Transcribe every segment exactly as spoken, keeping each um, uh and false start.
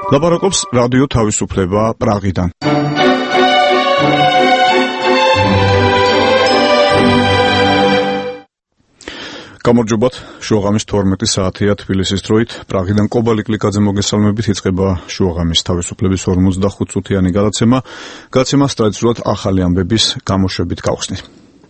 ლაპარაკობს რადიო თავისუფლება პრაღიდან. გამარჯობათ, შუაღამის თორმეტი საათია თბილისის დროით. პრაღიდან კობალი კლიკაძე მოგესალმებით, იწყება შუაღამის თავისუფლების ორმოცდახუთ წუთიანი გადაცემა. გადაცემას ტრადიციულად ახალი ამბების გამოშვებით გავხსნით.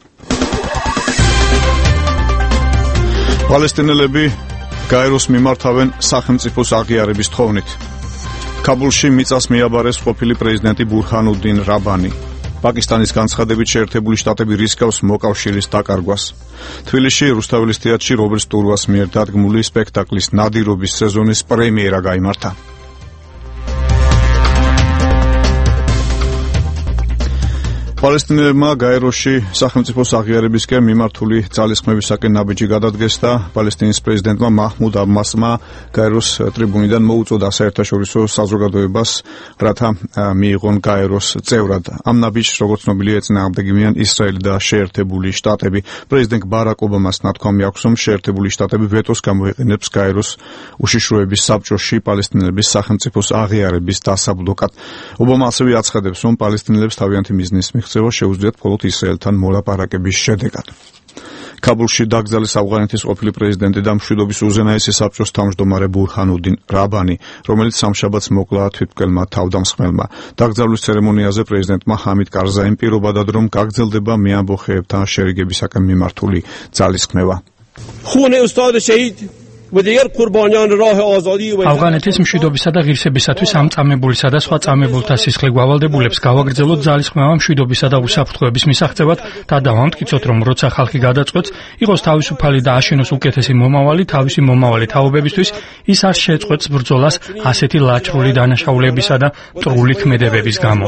პალესტინელები გაეროს მიმართავენ სახელმწიფოს აღიარების თხოვნით. ქაბულში მიწას მიაბარეს ყოფილი პრეზიდენტი ბურჰანუდინ რაბანი. პაკისტანის განცხადებით შეერთებული შტატები რისკავს მოკავშირის დაკარგვას. თბილისში რუსთაველის თეატრში რობერტ სტურვას მიერ დადგმული სპექტაკლის ნადირობის სეზონის პრემიერა გაიმართა. პალესტინელებმა გაეროში სახელმწიფოს აღიარებისკენ მიმართული ძალისხმევისაკენ ნაბიჯი გადადგეს და პალესტინის პრეზიდენტმა მაჰმუდ აბასმა გაეროს ტრიბუნიდან მოუწოდა საერთაშორისო საზოგადოებას, რათა მიიღონ გაეროს წევრად. ამ ნაბიჯს, როგორც ცნობილია, ეწინააღმდეგებიან ისრაელი და შეერთებული შტატები. პრეზიდენტ ბარაკ ობამას ნათქვამი აქვს, რომ შეერთებული შტატები ვეტოს გამოიყენებს გაეროს უშიშროების საბჭოში პალესტინელების სახელმწიფოს აღიარების დასაბლოკად. ობამა ასევე აცხადებს, რომ პალესტინელებს თავიანთი მიზნის მიღწევა შეუძლიათ მხოლოდ ისრაელთან მოლაპარაკების შედეგად. ქაბულში დაკრძალეს ავღანეთის ყოფილი პრეზიდენტი და მშვიდობის უზენაესი საბჭოს თავმჯდომარე ბურჰანუდინ რაბანი, რომელიც სამშაბათს მოკლა თვითმკვლელმა თავდამსხმელმა. დაკრძალვის ცერემონიაზე პრეზიდენტმა ჰამიდ კარზაიმ პირობადად, რომ გაგრძელდება მეამბოხეებთან შერიგებისაკენ მიმართული ძალისხმევა. ავღანეთის მშვიდობისა და ღირსებისათვის ამ წამებულისა და სხვა წამებულთა სისხლი გავალდებულებს გავაგრძელოთ ძალისხმევა მშვიდობისა და უსაფრთხოების მისაღწევად და დავამტკიცოთ, რომ როცა ხალხი გადაწყვეტს, იყოს თავისუფალი და აშენოს უკეთესი მომავალი თავისი მომავალი თაობებისთვის, ის არ შეწყვეტს ბრძოლას ასეთი ლაჩრული დანაშაულებისა და მტრული ქმედებების გამო.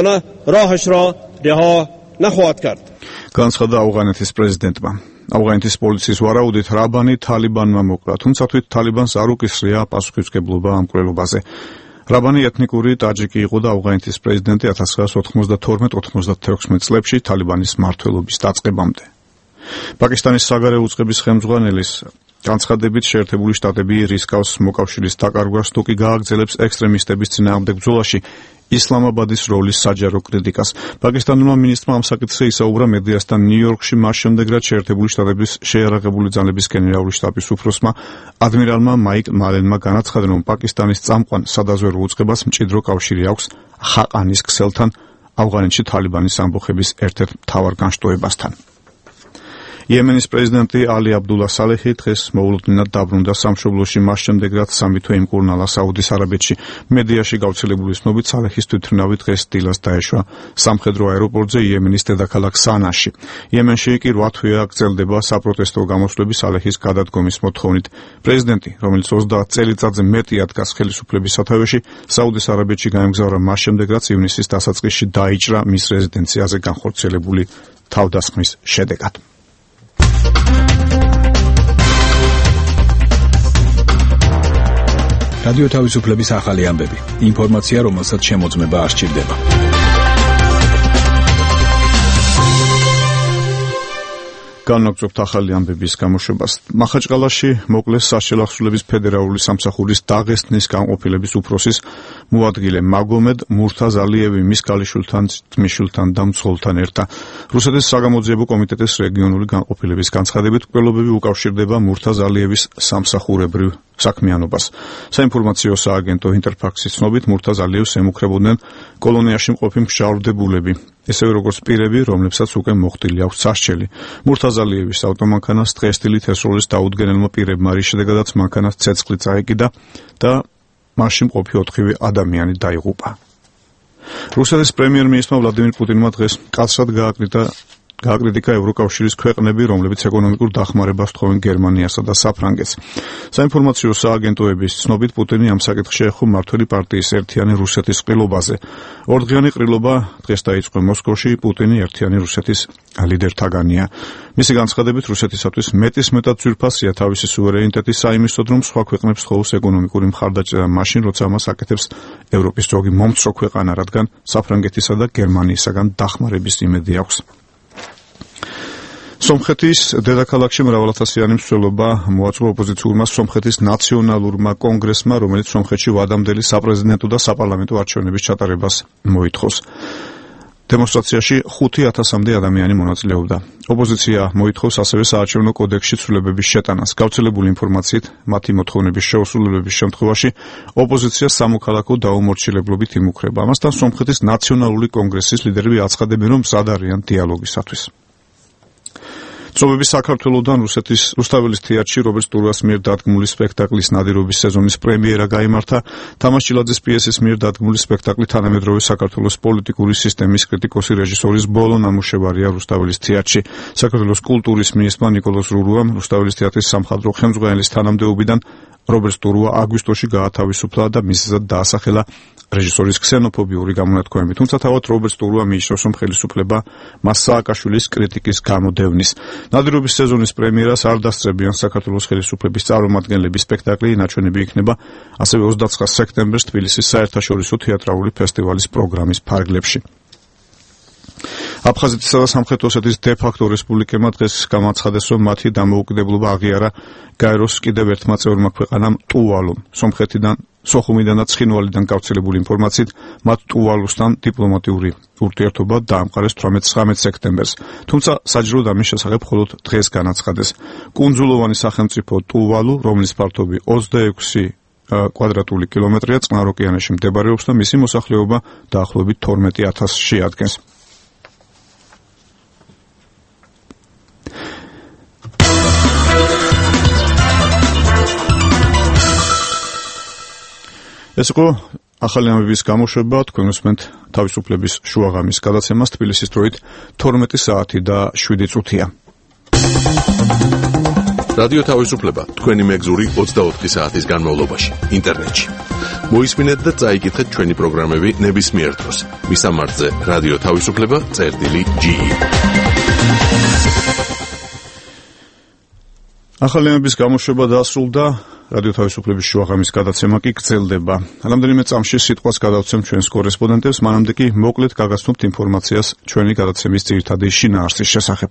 განცხადა ავღანეთის პრეზიდენტმა. ავღანეთის პოლიციის ვარაუდით რაბანი თალიბანმა მოკლა, თუმცა თვით თალიბანს არ უკისრია პასუხისმგებლობა ამ მკვლელობაზე. რაბანი ეთნიკური ტაჯიკი იყო და ავღანეთის პრეზიდენტი ათას ცხრაასი ოთხმოცდათორმეტ ოთხმოცდათექვსმეტ წლებში თალიბანის მმართველობის დაწყებამდე. პაკისტანის საგარეო უწყების ხელმძღვანელის განცხადებით შეერთებული შტატები რისკავს მოკავშირის დაკარგვას, თუ კი გააგრძელებს ექსტრემისტების წინააღმდეგ ბრძოლაში ისლამაბადის როლის საჯარო კრიტიკას. პაკისტანურმა მინისტრმა ამ საკითხზე ისაუბრა მედიასთან ნიუ-იორკში, მას შემდეგ რაც შეერთებული შტატების შეიარაღებული ძალების გენერალური შტაბის უფროსმა ადმირალმა მაიკ მალენმა განაცხადა, რომ პაკისტანის წამყვან სადაზვერვო უწყებას მჭიდრო კავშირი აქვს ხაყანის ქსელთან, ავღანეთში თალიბანის ამბოხების ერთ-ერთ მთავარ განშტოებასთან. იემენის პრეზიდენტი ალი აბდულა სალეჰი დღეს მოულოდნელად დაბრუნდა სამშობლოში, მას შემდეგ რაც სამი თვე იმკურნალა საუდის არაბეთში. მედიაში გავრცელებული ცნობით სალეჰის თვითმფრინავი დღეს დილას დაეშვა სამხედრო აეროპორტზე იემენის დედაქალაქ სანაში. იემენში კი რვა თვეა გრძელდება საპროტესტო გამოსვლები სალეჰის გადადგომის მოთხოვნით. პრეზიდენტი, რომელიც ოცდაათ წელიწადზე მეტია დგას ხელისუფლების სათავეში, საუდის არაბეთში გაემგზავრა მას შემდეგ, რაც ივნისის დასაწყისში დაიჭრა მის რეზიდენციაზე განხორციელებული თავდასხმის შედეგად. რადიო თავისუფლების ახალი ამბები. ინფორმაცია, რომელსაც შემოწმება არ სჭირდება. განაგრძობთ ახალი ამბების გამოშვებას. მახაჭკალაში მოკლეს სასჯელ ახსულების ფედერალური სამსახურის დაღესტნის განყოფილების უფროსის მოადგილე მაგომედ მურთაზ ალიევი მის ქალიშვილთან, ძმისშვილთან და მძღოლთან ერთად. რუსეთის საგამოძიებო კომიტეტის რეგიონული განყოფილების განცხადებით, მკვლელობები უკავშირდება მურთაზ ალიევის სამსახურებრივ საქმიანობას. საინფორმაციო სააგენტო ინტერფაქსის ცნობით, მურთაზ ალიევს ემუქრებოდნენ კოლონიაში მყოფი მგზავრდებულები, ესევე როგორც პირები, რომლებსაც უკვე მოხდილი აქვს სასჯელი. მურთაზ ალიევის ავტომანქანას დღესდღეობით თესროლის დაუდგენელმა პირებმა, რის შედეგადაც მანქანას ცეცხლი წაეკიდა და მასში მყოფი ოთხივე ადამიანი დაიღუპა. რუსეთის პრემიერ-მინისტრმა ვლადიმირ პუტინმა დღეს მკაცრად გააკრიტიკა გააკრიტიკა ევროკავშირის ქვეყნები, რომლებიც ეკონომიკურ დახმარებას თხოვენ გერმანიასა და საფრანგეთს. საინფორმაციო სააგენტოების ცნობით, პუტინი ამ საკითხში ეხო მმართველი პარტიის ერთიანი რუსეთის ყრილობაზე. ორდღიანი ყრილობა დღეს დაიწყო მოსკოვში, პუტინი ერთიანი რუსეთის ლიდერთაგანია. მისი განცხადებით, რუსეთისათვის მეტისმეტად ძვირფასია თავისი სუვერენიტეტი საიმისოდ, რომ სხვა ქვეყნებს თხოვს ეკონომიკური მხარდაჭერა მაშინ, როცა ამას აკეთებს ევროპის ზოგი მომცრო ქვეყანა, რადგან საფრანგეთისა და გერმანიისაგან დახმარების იმედი აქვს. სომხეთის დედაქალაქში მრავალათასიანი მსვლელობა მოაწყო ოპოზიციურმა სომხეთის ნაციონალურმა კონგრესმა, რომელიც სომხეთში ვადამდელი საპრეზიდენტო და საპარლამენტო არჩევნების ჩატარებას მოითხოვს. დემონსტრაციაში ხუთი ათასამდე ადამიანი მონაწილეობდა. ოპოზიცია მოითხოვს ასევე საარჩევნო კოდექსში ცვლილებების შეტანას. გავრცელებული ინფორმაციით, მათი მოთხოვნების შეუსრულებლობის შემთხვევაში ოპოზიცია სამოქალაქო დაუმორჩილებლობით იმუქრება. ამასთან სომხეთის ნაციონალური კონგრესის ლიდერები აცხადებენ, რომ მზად არიან დიალოგისათვის. ცნობები საქართველოდან რუსეთის რუსთაველის თეატრში რობერტ სტურუას მიერ დადგმული სპექტაკლის ნადირობის სეზონის პრემიერა გაიმართა. თამაშ ჭილაძის პიესის მიერ დადგმული სპექტაკლი თანამედროვე საქართველოს პოლიტიკური სისტემის კრიტიკოსი რეჟისორის ბოლო ნამუშევარია რუსთაველის თეატრში. საქართველოს კულტურის მინისტრმა ნიკოლოზ რურუამ რუსთაველის თეატრის სამხატვრო ხელმძღვანელის თანამდებობიდან რობერტ სტურუა აგვისტოში გაათავისუფლა და მისცად დაასახელა რეჟისორის ქსენოფობიური გამონათქვამები. თუმცა თავად რობერტ სტურუა მიიჩნევს, რომ ხელისუფლება მას სააკაშვილის კრიტიკის გამო დევნის. ნადირობის სეზონის პრემიერას არ დასწრებიან საქართველოს ხელისუფლების წარმომადგენლები. სპექტაკლი ნაჩვენები იქნება ასევე ოცდაცხრა სექტემბერს თბილისის საერთაშორისო თეატრალური ფესტივალის პროგრამის ფარგლებში. აფხაზეთისა და სამხრეთ ოსეთის დე-ფაქტო რესპუბლიკებმა დღეს გამოაცხადეს, რომ მათი დამოუკიდებლობა აღიარა გაეროს კიდევ ერთმა წევრმა ქვეყანამ ტუვალუმ. სომხეთიდან სოხუმიდან და ცხინვალიდან გავრცელებული ინფორმაციით, მათ ტუვალუსთან დიპლომატიური ურთიერთობა დაამყარეს თვრამეტ სექტემბერს. თუმცა საჯაროდ ამის შესახებ მხოლოდ დღეს განაცხადეს. კუნძულოვანი სახელმწიფო ტუვალუ, რომლის ფართობი ოცდაექვსი კვადრატული კილომეტრია, წყნარ ოკეანეში მდებარეობს და მისი მოსახლეობა დაახლოებით თორმეტი ათასს შეადგენს. ეს იყო ახალი ამბების გამოშვება, თქვენ უსმენთ თავისუფლების შუაღამის გადაცემას, თბილისის დროით თორმეტი საათი და შვიდი წუთია. რადიო თავისუფლება თქვენი მეგზური ოცდაოთხი საათის განმავლობაში ინტერნეტში. მოისმინეთ და წაიკითხეთ ჩვენი პროგრამები ნებისმიერ დროს. მისამართზე რადიო თავისუფლება წერტილი ჯი. ახალი ამბების გამოშვება დასრულდა. რადიო თავისუფლების შუაღამის გადაცემა კი გრძელდება. რამდენიმე წამში სიტყვას გადავცემ ჩვენს კორესპონდენტებს, მანამდე კი მოკლედ გაგაცნობთ ინფორმაციას ჩვენი გადაცემის ძირითადი შინაარსის შესახებ.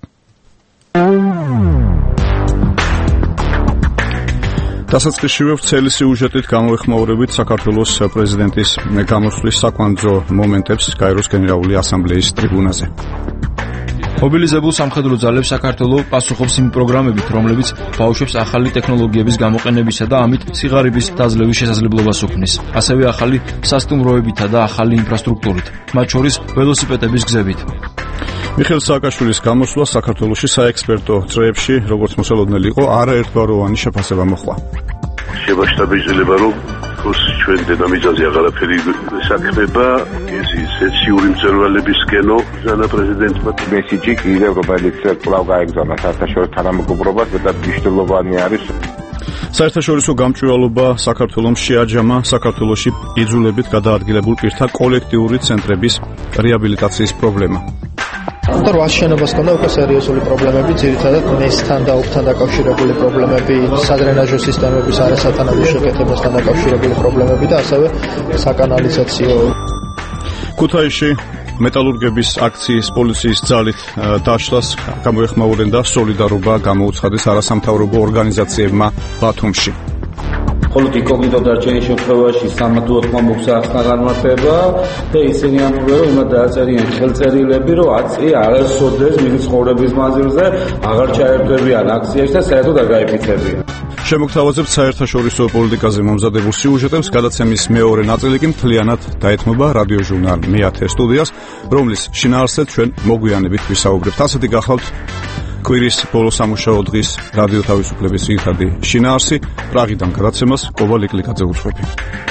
დასაწყისშივე ვრცელი სიუჟეტით გამოეხმაურებით საქართველოს პრეზიდენტის გამოსვლის საკვანძო მომენტებს გაეროს გენერალური ასამბლეის ტრიბუნაზე. მობილიზებულ სამხედრო ძალებს საქართველოს პასუხობს იმ პროგრამებით, რომლებიც ბავშვებს ახალი ტექნოლოგიების გამოყენებისა და ამით სიღარიბის დაძლევის შესაძლებლობას უქმნის. ასევე ახალი სასტუმროებითა და ახალი ინფრასტრუქტურით, მათ შორის ველოსიპედების გზებით. მიხეილ სააკაშვილის გამოსვლა საქართველოში საექსპერტო წრეებში, როგორც მოსალოდნელი იყო, არაერთგვაროვანი შეფასება მოჰყვა. შემაშტაბიჟდება, რომ თქოს ჩვენ დედამიწაზე აღარაფერი საქმება, ეს სეციური მწვერვალების კენო ზანა პრეზიდენტმა მესიჯი კიდევ რომელიც კვლავ გაეგზავნა საერთაშორისო თანამეგობრობას და მნიშვნელოვანი არის. საერთაშორისო გამჭვირვალობა საქართველოს შეაჯამა საქართველოში იძულებით გადაადგილებულ პირთა კოლექტიური ცენტრების რეაბილიტაციის პრობლემა. და რვა შენობას ქონდა უკვე სერიოზული პრობლემები, ძირითადად მესთან და ოფთან დაკავშირებული პრობლემები, სადრენაჟო სისტემების არასათანადო შეკეთებასთან დაკავშირებული პრობლემები და ასევე საკანალიზაციო. ქუთაისში მეტალურგების აქციის პოლიციის ძალით დაშლას გამოეხმაურნენ და სოლიდარობა გამოუცხადეს არასამთავრობო ორგანიზაციებმა ბათუმში. მხოლოდ ინკოგნიტო დარჩენის შემთხვევაში სამადუოთმა მოგზაურთა განმარტება და ისინი ამბობენ, რომ უნდა დააწერიან ხელწერილები, რომ აცი არასოდეს მის ცხოვრების მანძილზე აღარ ჩაერთვებიან აქციაში და საერთოდ არ გაიფიცებიან. შემოგთავაზებთ საერთაშორისო პოლიტიკაზე მომზადებულ სიუჟეტებს. გადაცემის მეორე ნაწილი კი მთლიანად დაეთმობა რადიოჟურნალ მეათე სტუდიას, რომლის შინაარსზე ჩვენ მოგვიანებით ვისაუბრებთ. ასეთი გახლავთ კვირის ბოლო სამუშაო დღის რადიო თავისუფლების ძირითადი შინაარსი. პრაღიდან გადაცემას კობა ლიკლიკაძე უძღვები.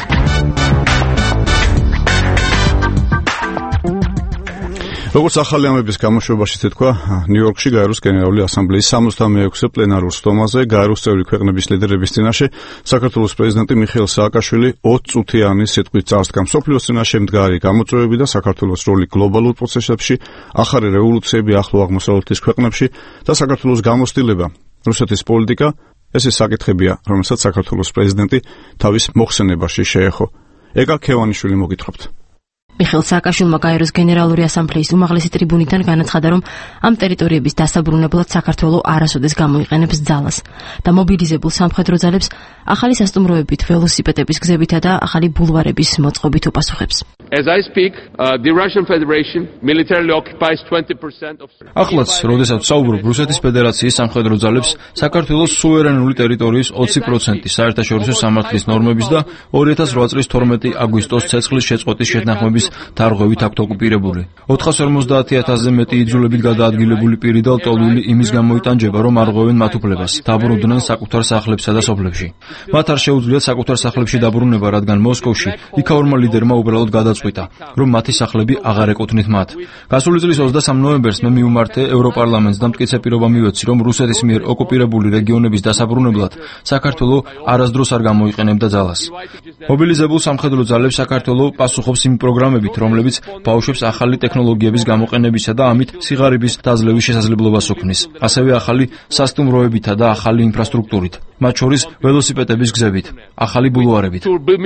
როგორც ახალი ამბების გამოშვებაში თქვა, ნიუ-იორკში გაეროს გენერალური ასამბლეის სამოცდამეექვსე პლენარულ სტომაზე გაეროს წევრი ქვეყნების ლიდერების წინაშე საქართველოს პრეზიდენტი მიხეილ სააკაშვილი ოცი წუთიანი სიტყვით წარსდგა მსოფლიოს წინაშე მდგარი გამოწვევები და საქართველოს როლი გლობალურ პროცესებში, ახალი რევოლუციები ახლო აღმოსავლეთის ქვეყნებში და საქართველოს გამოცდილება, რუსეთის პოლიტიკა, ესე საკითხებია, რომელსაც საქართველოს პრეზიდენტი თავის მოხსენებაში შეეხო. ეკა ქევანიშვილი მოგითხრობთ. მიხეილ სააკაშვილმა გაეროს გენერალური ასამბლეის უმაღლესი ტრიბუნიდან განაცხადა, რომ ამ ტერიტორიების დასაბრუნებლად საქართველო არასოდეს გამოიყენებს ძალას და მობილიზებულ სამხედრო ძალებს ახალი სასტუმროებით, ველოსიპედების გზებითა და ახალი ბულვარების მოწყობით უპასუხებს. As I speak, uh, the Russian Federation militarily occupies twenty percent of ახლაც, როდესაც საუბრობ რუსეთის ფედერაციის სამხედრო ძალებს საქართველოს სუვერენული ტერიტორიის ოცი პროცენტი საერთაშორისო სამართლის ნორმების და ორი ათას ოთხ წლის თორმეტი აგვისტოს ცეცხლის შეწყვეტის შეთანხმების დარღვევით აქვთ ოკუპირებული. ოთხას ორმოცდაათი ათასზე მეტი იძულებით გადაადგილებული პირი და ლტოლვილი იმის გამო იტანჯება, რომ არღვევენ მათ უფლებას, დაბრუნდნენ საკუთარ სახლებსა და სოფლებში. მათ არ შეუძლიათ საკუთარ სახლებში დაბრუნება, რადგან მოსკოვში იქაურმა ლიდერმა უბრალოდ გადაწყვიტა, რომ მათი სახლები აღარ ეკუთვნით მათ. გასული წლის ოცდასამ ნოემბერს მე მივმართე ევროპარლამენტს და მტკიცე პირობა მივეცი, რომ რუსეთის მიერ ოკუპირებული რეგიონების დასაბრუნებლად საქართველო არასდროს არ გამოიყენებდა ძალას. მობილიზებულ სამხედრო ძალებს საქართველო პასუხობს იმ პროგრამებით, რომლებიც ბავშვებს ახალი ტექნოლოგიების გამოყენებისა და ამით სიღარიბის დაძლევის შესაძლებლობას უქმნის. ასევე ახალი სასტუმროებითა და ახალი ინფრასტრუქტურით, მათ შორის ველოსიპედების გზებით, ახალი ბულვარებით.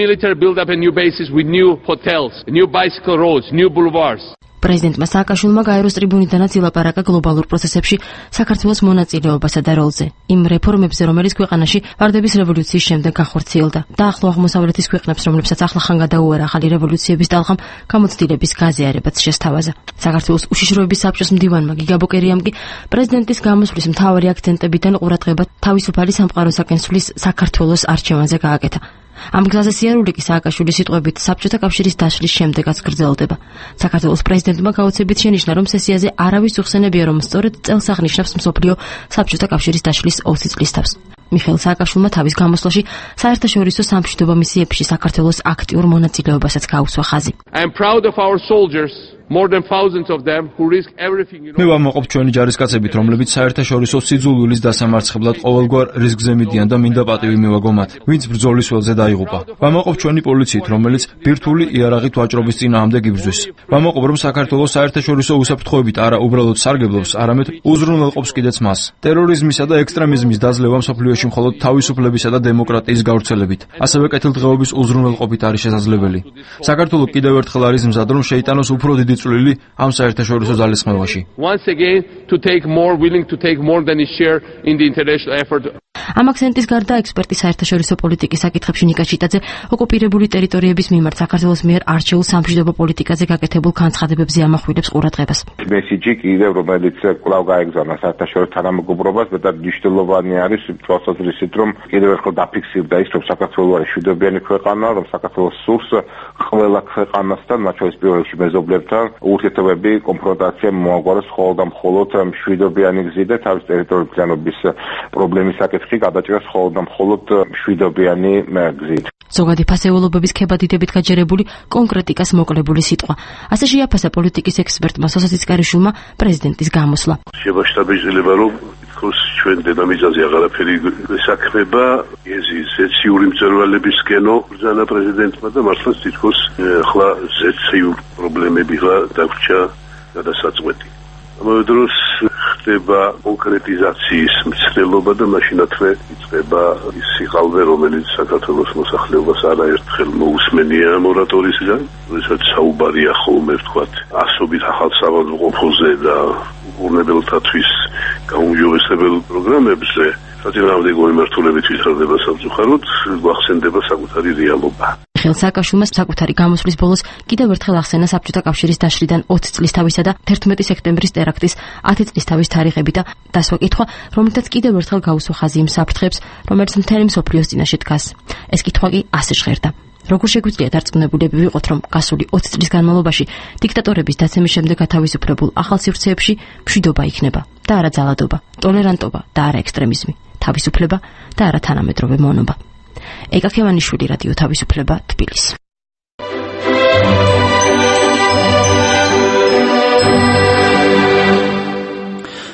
პრეზიდენტმა სააკაშვილმა გაეროს ტრიბუნიდანაც ილაპარაკა გლობალურ პროცესებში საქართველოს მონაწილეობასა და როლზე, იმ რეფორმებზე, რომელიც ქვეყანაში ვარდების რევოლუციის შემდეგ გახორციელდა და ახლო აღმოსავლეთის ქვეყნებს, რომლებსაც ახლახან გადაუარა ახალი რევოლუციების ტალღამ, გამოცდილების გაზიარებაც შესთავაზა. საქართველოს უშიშროების საბჭოს მდივანმა გიგა ბოკერიამ კი პრეზიდენტის გამოსვლის მთავარი აქცენტებიდან ყურადღება თავისუფალი სამყაროსაკენ სვლის საქართველოს არჩევანზე გააკეთა. ამ გზაზე სიარული კი სააკაშვილის სიტყვებით საბჭოთა კავშირის დაშლის შემდეგაც გრძელდება. საქართველოს პრეზიდენტმა გაოცებით შენიშნა, რომ სესიაზე არავის უხსენებია, რომ სწორედ წელს აღნიშნავს მსოფლიო საბჭოთა კავშირის დაშლის ოცი წლის თავს. მიხეილ სააკაშვილმა თავის გამოსვლაში საერთაშორისო სამშვიდობო მისიებში საქართველოს აქტიურ მონაწილეობასაც გაუსვა ხაზი. I am proud of our soldiers. More than thousands of them who risk everything. მე ვამაყობ ჩვენი ჯარისკაცებით, რომლებიც საერთაშორისო სიძულვილის დასამარცხებლად ყოველგვარ რისკზე მიდიან და მინდა პატივი მივაგო მათ, ვინც ბრძოლის ველზე დაიღუპა. ვამაყობ ჩვენი პოლიციით, რომელიც ბირთვული იარაღით ვაჭრობის წინააღმდეგ იბრძვის. ვამაყობ, რომ საქართველოს საერთაშორისო უსაფრთხოებით არა უბრალოდ სარგებლობს, არამედ უზრუნველყოფს კიდეც მას. ტერორიზმისა და ექსტრემიზმის დაძლევა მსოფლიოში მხოლოდ თავისუფლებისა და დემოკრატიის გავრცელებით, ასევე კეთილდღეობის უზრუნველყოფით არის შესაძლებელი. საქართველო კიდევ ერთხელ არის მზად, რომ შეიტანოს უფრო დიდი წვლილი ამ საერთაშორისო ძალისხმევაში. Once again to take more willing to take more than his share in the international effort. ამ აქცენტის გარდა ექსპერტი საერთაშორისო პოლიტიკის საკითხებში ნიკა ჩიტაძე ოკუპირებული ტერიტორიების მიმართ საქართველოს მიერ არჩეულ სამშვიდობო პოლიტიკაზე გაკეთებულ განცხადებებზე ამახვილებს ყურადღებას. მესიჯი კიდევ რომელიც კვლავ გაეგზავნა საერთაშორისო თანამეგობრობას და მნიშვნელოვანი არის თვალსაზრისით, რომ კიდევ ერთხელ დაფიქსირდა ის, რომ საქართველო არის მშვიდობიანი ქვეყანა, რომ საქართველოს სურს ყველა ქვეყანასთან, მათ შორის პირველ რიგში მეზობლებთან ურთიერთობები, კონფრონტაცია მოაგვაროს მხოლოდ და მხოლოდ მშვიდობიანი გზით და თავის ტერიტორიების პრობლემის საკითხი გადაჭრას მხოლოდ და მხოლოდ მშვიდობიანი გზით. ზოგადი ფასეულობების ქებადიდებით გაჯერებული კონკრეტიკას მოკლებული სიტყვა. ასე შეაფასა პოლიტიკის ექსპერტმა სოსაციცკარიშვილმა პრეზიდენტის გამოსვლა. შემაშტაბიჟდება, რომ თქოს ჩვენ დედამიწაზე აღარაფერი ესაქმება, ეზი ზეციური მწვერვალებისკენო ბრძანა პრეზიდენტმა და მართლაც თითქოს ახლა ზეციური პრობლემები დაგვრჩა გადასაწყვეტი. ამავე დროს ხდება კონკრეტიზაციის მცდელობა და მაშინათვე იწყება ის სიყალბე, რომელიც საქართველოს მოსახლეობას არაერთხელ მოусმენია მორატორიისგან, როდესაც საუბარია ხოლმე ვთქვათ ასობით ახალ საავადმყოფოზე და უყურნებელთათვის გაუმჯობესებელ პროგრამებზე. საწინააღმდეგო მიმართულებით ვითარდება სამწუხაროდ, გვახსენდება საკუთარი რეალობა. მიხეილ სააკაშვილმა საკუთარი გამოსვლის ბოლოს კიდევ ერთხელ ახსენა საბჭოთა კავშირის დაშლიდან ოცი წლის თავისა და თერთმეტი სექტემბრის ტერაქტის ათი წლის თავის თარიღები და დასვა კითხვა, რომელთაც კიდევ ერთხელ გაუსვა ხაზი იმ საფრთხეებს, რომელიც მთელი მსოფლიოს წინაშე დგას. ეს კითხვა კი ასე ჟღერდა. როგორ შეგვიძლია დარწმუნებულები ვიყოთ, რომ გასული ოცი წლის განმავლობაში დიქტატორების დაცემის შემდეგ გათავისუფლებულ ახალ სივრცეებში მშვიდობა იქნება და არა ძალადობა, ტოლერანტობა და არა ექსტრემიზმი, თავისუფლება და არა თანამედროვე მონობა. ეკა ქევანიშვილი, რადიო თავისუფლება, თბილისი.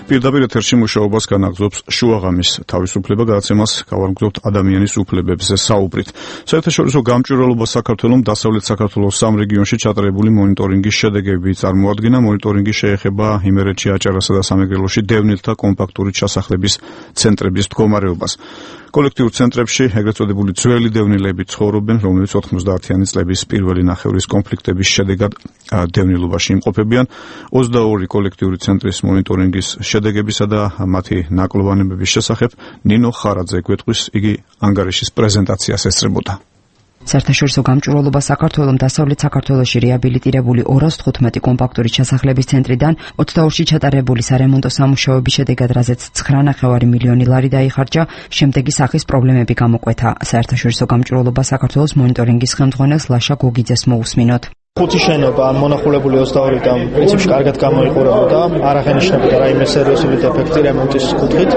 პირდაპირ ეთერში მუშაობას განაგრძობს შუაღამის თავისუფლება გადაცემას გავარგზავნებთ ადამიანის უფლებებზე საუბრით. საერთაშორისო გამჭვირვალობა საქართველოს დასავლეთ საქართველოს სამ რეგიონში ჩატარებული მონიტორინგის შედეგები წარმოადგენა. მონიტორინგი შეეხება იმერეთში, აჭარასა და სამეგრელოში დევნილთა კომპაქტური ჩასახლების ცენტრების მდგომარეობას. კოლექტიურ ცენტრებში ეგრეთ წოდებული ძველი დევნილები ცხოვრობენ, რომლებიც ოთხმოცდაათიანი წლების პირველი ნახევრის კონფლიქტების შედეგად დევნილობაში იმყოფებიან. ოცდაორი კოლექტიური ცენტრის მონიტორინგის შედეგებისა და მათი ნაკლოვანებების შესახებ ნინო ხარაძე გვეტყვის, იგი ანგარიშის პრეზენტაციას ესწრებოდა. საერთაშორისო გამჭვირვალობა საქართველოს დასავლეთ საქართველოში რეაბილიტირებული ორას თხუთმეტი კომპაქტური ჩასახლების ცენტრიდან ოცდაორში ჩატარებული სარემონტო სამუშაოების შედეგად, რაზეც ცხრა ნახევარი მილიონი ლარი დაიხარჯა, შემდეგი სახის პრობლემები გამოკვეთა. საერთაშორისო გამჭვირვალობა საქართველოს მონიტორინგის ხელმძღვანელს ლაშა გოგიძეს მოусმინოთ. ხუთი შენობა მონახულებული ოცდაორიდან პრინციპში კარგად გამოიყურებოდა, არ აღენიშნებოდა რაიმე სერიოზული დეფექტი რემონტის კუთხით.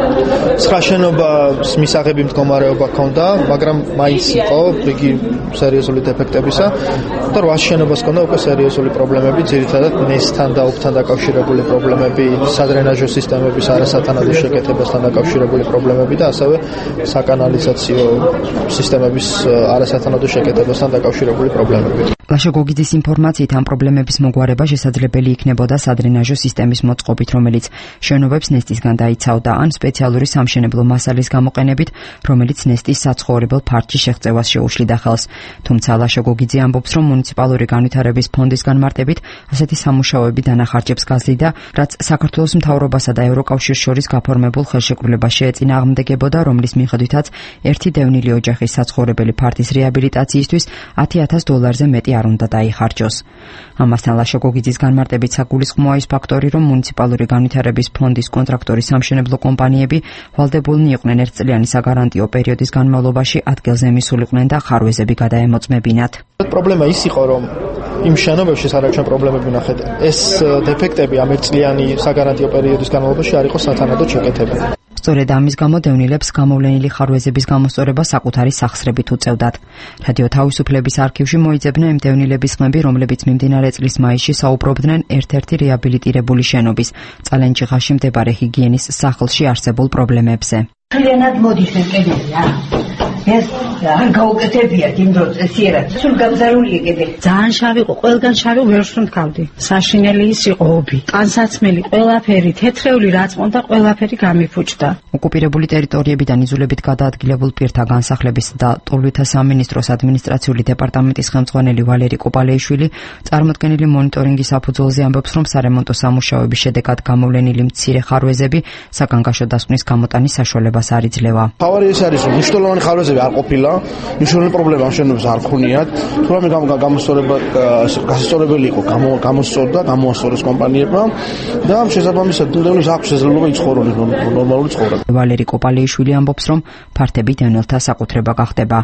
ცხრა შენობას მისაღები მდგომარეობა ჰქონდა, მაგრამ მაინც იყო რიგი სერიოზული დეფექტებისა. და რვა შენობას ჰქონდა უკვე სერიოზული პრობლემები, ძირითადად ნესთან და ოფთან დაკავშირებული პრობლემები, სადრენაჟო სისტემების არასათანადო შეკეთებასთან დაკავშირებული პრობლემები და ასევე საკანალიზაციო სისტემების არასათანადო შეკეთებასთან დაკავშირებული პრობლემები. ლაშა გოგიძის ინფორმაციით, ამ პრობლემების მოგვარება შესაძლებელი იქნებოდა სადრენაჟო სისტემის მოწყობით, რომელიც შენობებს ნესტისგან დაიცავდა, ან სპეციალური სამშენებლო მასალის გამოყენებით, რომელიც ნესტის საცხოვრებელ ფართში შეღწევას შეუშლიდა ხელს. თუმცა ლაშა გოგიძე ამბობს, რომ მუნიციპალური განვითარების ფონდის განმარტებით ასეთი სამუშაოები დანახარჯებს გაზლიდა, რაც საქართველოს მთავრობასა და ევროკავშირს შორის გაფორმებულ ხელშეკრულებას შეეწინააღმდეგებოდა, რომლის მიხედვითაც ერთი დევნილი ოჯახის საცხოვრებელი ფართის რეაბილიტაციისთვის ათი ათას დოლარზე მეტი არ უნდა დაიხარჯოს. ამასთან ლაშა გოგიძის განმარტებით საგულისხმოა ის ფაქტორი, რომ მუნიციპალური განვითარების ფონდის კონტრაქტორი სამშენებლო კომპანიები ვალდებულნი იყვნენ ერთწლიანი საგარანტიო პერიოდის განმავლობაში ადგილზე მისულიყვნენ და ხარვეზები გადაემოწმებინათ. პრობლემა ის იყო, რომ იმ შენობებში სადაც პრობლემები ნახეთ, ეს დეფექტები ამ ერთწლიანი საგარანტიო პერიოდის განმავლობაში არ იყო სათანადოდ შეკეთებული. სწორედ ამის გამო დევნილებს გამოვლენილი ხარვეზების გამოსწორება საკუთარი სახსრებით უწევდათ. რადიო თავისუფლების არქივში მოიძებნა იმ დევნილების ხმები, რომლებიც მიმდინარე წლის მაისში საუბრობდნენ ერთ-ერთი რეაბილიტირებული შენობის, წალენჭიხაში მდებარე ჰიგიენის სახლში არსებულ პრობლემებზე. Realmente მოდის კედელი რა. ეს არ გაუკეთებიათ იმ დროს ესიერად. სულ გამზარულია კედელი. ძალიან შავი იყო, ყველგან შავი ვერ შუნთქავდი. საშინელი ის იყო ობი. კანსაცმელი, ყველაფერი, თეთრეული რაც მონდა, ყველაფერი გამიფუჭდა. ოკუპირებული ტერიტორიებიდან იზოლებით გადაადგილებულ პირთა განსახლების და ტოლვითა სამინისტროს ადმინისტრაციული დეპარტამენტის ხელმძღვანელი ვალერი კოპალეიშვილი წარმოდგენილი მონიტორინგის საფუძველზე ამბობს, რომ სარემონტო სამუშაოების შედეგად გამოვლენილი მცირე ხარვეზები საგანგაშო დასკვნის გამოტანის საშუალებას არ იძლევა. თავარი ეს არის, რომ მნიშვნელოვანი ხარვეზები არ ყოფილა, მნიშვნელოვანი პრობლემა ამ შენობებს არ ქონიათ. თუ რამე გამოსწორება გასწორებელი იყო, გამოსწორდა, გამოასწორეს კომპანიებმა და შესაბამისად დევნილს აქვს შესაძლებლობა იცხოვროს ნორმალური ცხოვრება. ვალერი კოპალეიშვილი ამბობს, რომ ფართები დევნილთა საკუთრება გახდება.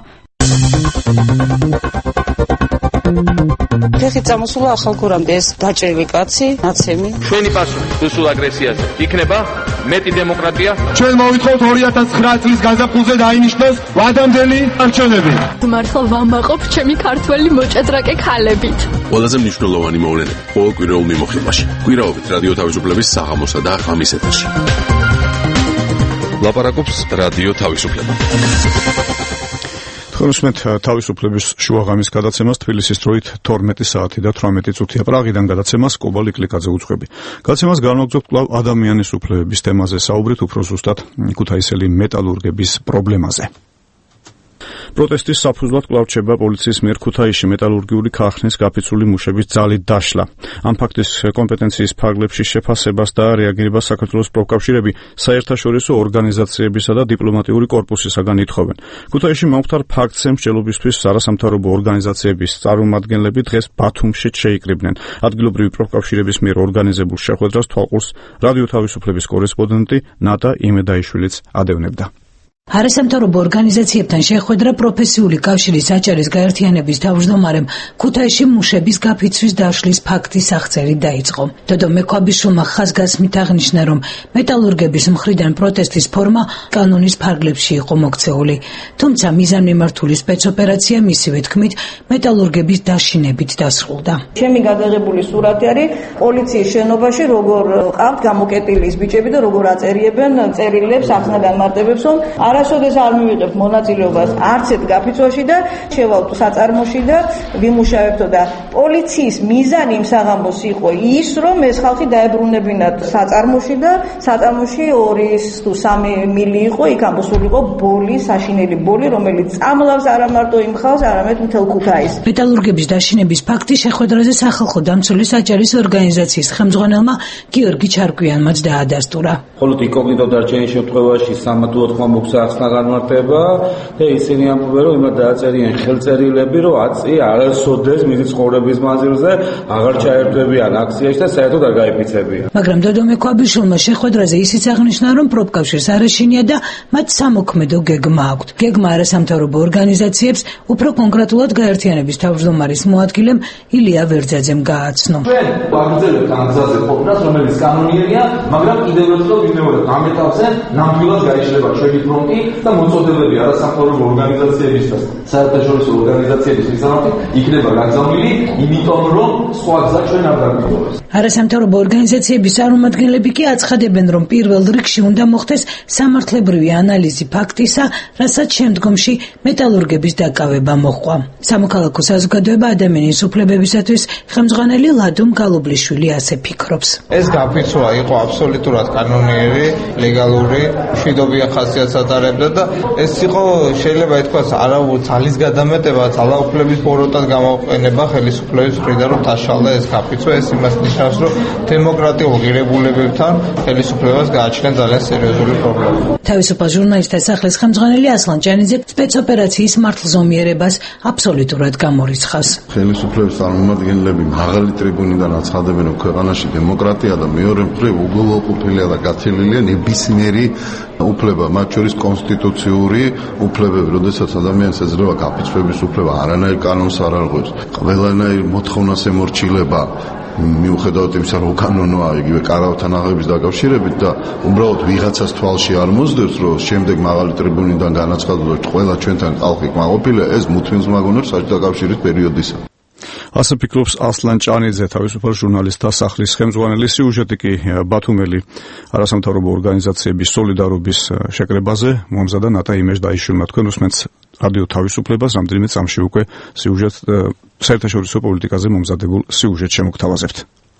ფეხით წამოსულა ახალგორამდე ეს დაჭრილი კაცი, ნაცემი. ჩვენი პასუხი რუსულ აგრესიაზე იქნება მეტი დემოკრატია. ჩვენ მოვითხოვთ ორი ათას ცხრა წლის გაზაფხულზე დაინიშნოს ვადამდელი არჩევნები. მართლა ვამაყობ ჩემი ქართველი მოჭადრაკე ქალებით. ყველაზე მნიშვნელოვანი მოვლენები ყოველ კვირაულ მიმოხილვაში. კვირაობით რადიო თავისუფლების საღამოსა და ღამის ეთერში. ლაპარაკობს რადიო თავისუფლება. ხმით თავისუფლების შუაღამის გადაცემას თბილისის დროით თორმეტი საათი და თვრამეტი წუთია. პრაღიდან გადაცემას კობალი კლიკაძე უძღვები. გადაცემას განვაგრძობთ კვლავ ადამიანის უფლებების თემაზე საუბრით, უფრო ზუსტად ქუთაისელი მეტალურგების პრობლემაზე. პროტესტის საფუძვლად კვლავ რჩება პოლიციის მიერ ქუთაისში მეტალურგიული ქარხნის გაფიცული მუშების ძალით დაშლა. ამ ფაქტის კომპეტენციის ფარგლებში შეფასებას და რეაგირებას საქართველოს პროფკავშირები საერთაშორისო ორგანიზაციებისა და დიპლომატიური კორპუსისაგან ითხოვენ. ქუთაისში მომხდარ ფაქტზე მსჯელობისთვის არასამთავრობო ორგანიზაციების წარმომადგენლები დღეს ბათუმში შეიკრიბნენ. ადგილობრივი პროფკავშირების მიერ ორგანიზებულ შეხვედრას თვალყურს რადიო თავისუფლების კორესპონდენტი ნატა იმედაიშვილიც ადევნებდა. არასამთავრობო ორგანიზაციებთან შეხვედრა პროფესიული კავშირის აჭარის გაერთიანების თავმჯდომარემ ქუთაისში მუშების გაფიცვის დაშლის ფაქტის აღწერით დაიწყო. დოდო მექვაბიშვილმა ხაზგასმით აღნიშნა, რომ მეტალურგების მხრიდან პროტესტის ფორმა კანონის ფარგლებში იყო მოქცეული. თუმცა მიზანმიმართული სპეცოპერაცია მისივე თქმით მეტალურგების დაშინებით დასრულდა. ჩემი გადაღებული სურათი არის პოლიციის შენობაში, როგორ ყავთ გამოკეტილი ის ბიჭები და როგორ აწერიებენ წერილებს, ახსნა განმარტებებს, რომ არასოდეს არ მივიღებთ მონაწილეობას არც ერთ გაფიცვაში და შევალთ საწარმოში და ვიმუშავებთო და პოლიციის მიზანი იმ საღამოს იყო ის, რომ ეს ხალხი დაებრუნებინათ საწარმოში და საწარმოში ორი თუ სამი მილი იყო, იქ ამოსულიყო ბოლი, საშინელი ბოლი, რომელიც წამლავს არა მარტო იმ ხალხს, არამედ მთელ ქუთაისს. მეტალურგების დაშინების ფაქტი შეხვედრაზე სახალხო დამცველის აჭარის ორგანიზაციის ხელმძღვანელმა გიორგი ჩარკვიანმაც დაადასტურა. მხოლოდ ინკოგნიტო დარჩენის შემთხვევაში სამი თუ ოთხ მოგცა ახსნა განმარტება და ისინი ამბობენ, რომ იმათ დააწერიან ხელწერილები, რომ აწი არასოდეს მისი ცხოვრების მანძილზე აღარ ჩაერთვებიან აქციაში და საერთოდ არ გაიფიცებიან. მაგრამ დოდო მექვაბიშვილმა შეხვედრაზე ისიც აღნიშნა, რომ პროფკავშირს არ ეშინია და მათ სამოქმედო გეგმა აქვთ. გეგმა არასამთავრობო ორგანიზაციებს უფრო კონკრეტულად გაერთიანების თავმჯდომარის მოადგილემ ილია ვერძაძემ გააცნო. ჩვენ ვაგრძელებთ ამ გზაზე ყოფნას, რომელიც კანონიერია, მაგრამ კიდევ ერთხელ ვიმეორებ, ამ ეტაპზე ნამდვილად გაიშლება ჩვენი ფრონტი და მოწოდებები არასამთავრობო ორგანიზაციების და საერთაშორისო ორგანიზაციების მისამართი იქნება გაგზავნილი, იმიტომ რომ სხვა გზა ჩვენ არ გვაქვს. არასამთავრობო ორგანიზაციების წარმომადგენლები კი აცხადებენ, რომ პირველ რიგში უნდა მოხდეს სამართლებრივი ანალიზი ფაქტისა, რასაც შემდგომში მეტალურგების დაკავება მოჰყვა. სამოქალაქო საზოგადოება ადამიანის უფლებებისათვის ხელმძღვანელი ლადომ გალობლიშვილი ასე ფიქრობს. ეს გაფიცვა იყო აბსოლუტურად კანონიერი, ლეგალური, მშვიდობიან ხასიათს ატარებდა და ეს იყო შეიძლება ითქვას არა ძალის გადამეტება, ძალაუფლების ბოროტად გამოყენება ხელისუფლების მხრიდან, რომ დაშალდა ეს გაფიცვა. ეს იმას ნიშნავს, რომ დემოკრატიულ ღირებულებებთან ხელისუფლებას გააჩნია ძალიან სერიოზული პრობლემა. თავისუფალ ჟურნალისტთა სახლის ხელმძღვანელი ასლან ჭანიძე სპეცოპერაციის მართლზომიერებას აბსოლუტურად გამორიცხავს. ხელისუფლების წარმომადგენლები მაღალი ტრიბუნიდან აცხადებენ, რომ ქვეყანაში დემოკრატია და მეორე მხრივ უგულოყოფილია და გაცილილია ნებისმიერი უფლება, მათ შორის კონსტიტუციური უფლებები, როდესაც ადამიანს ეძლევა გაფიცვების უფლება, არანაირ კანონს არ არღვევს. ყველანაირ მოთხოვნას ემორჩილება მიუხედავად იმისა, რომ კანონოა იგივე კარავთან აღების დაკავშირებით და უბრალოდ ვიღაცას თვალში არ მოსდევს, რომ შემდეგ მაღალი ტრიბუნიდან განაცხადოს, რომ ყველა ჩვენთან ხალხი კმაყოფილია, ეს მუდმივ ზმაგონებს საერთო დაკავშირის პერიოდისა. ასე ფიქრობს ასლან ჭანიძე, თავისუფალ ჟურნალისტთა სახლის ხელმძღვანელი. სიუჟეტი კი ბათუმელი არასამთავრობო ორგანიზაციების სოლიდარობის შეკრებაზე მომზადა ნატა იმეჟდაიშვილმა. თქვენ უსმენთ რადიო თავისუფლებას, რამდენიმე წამში უკვე სიუჟეტ საერთაშორისო პოლიტიკაზე მომზადებულ სიუჟეტს შემოგთავაზებთ.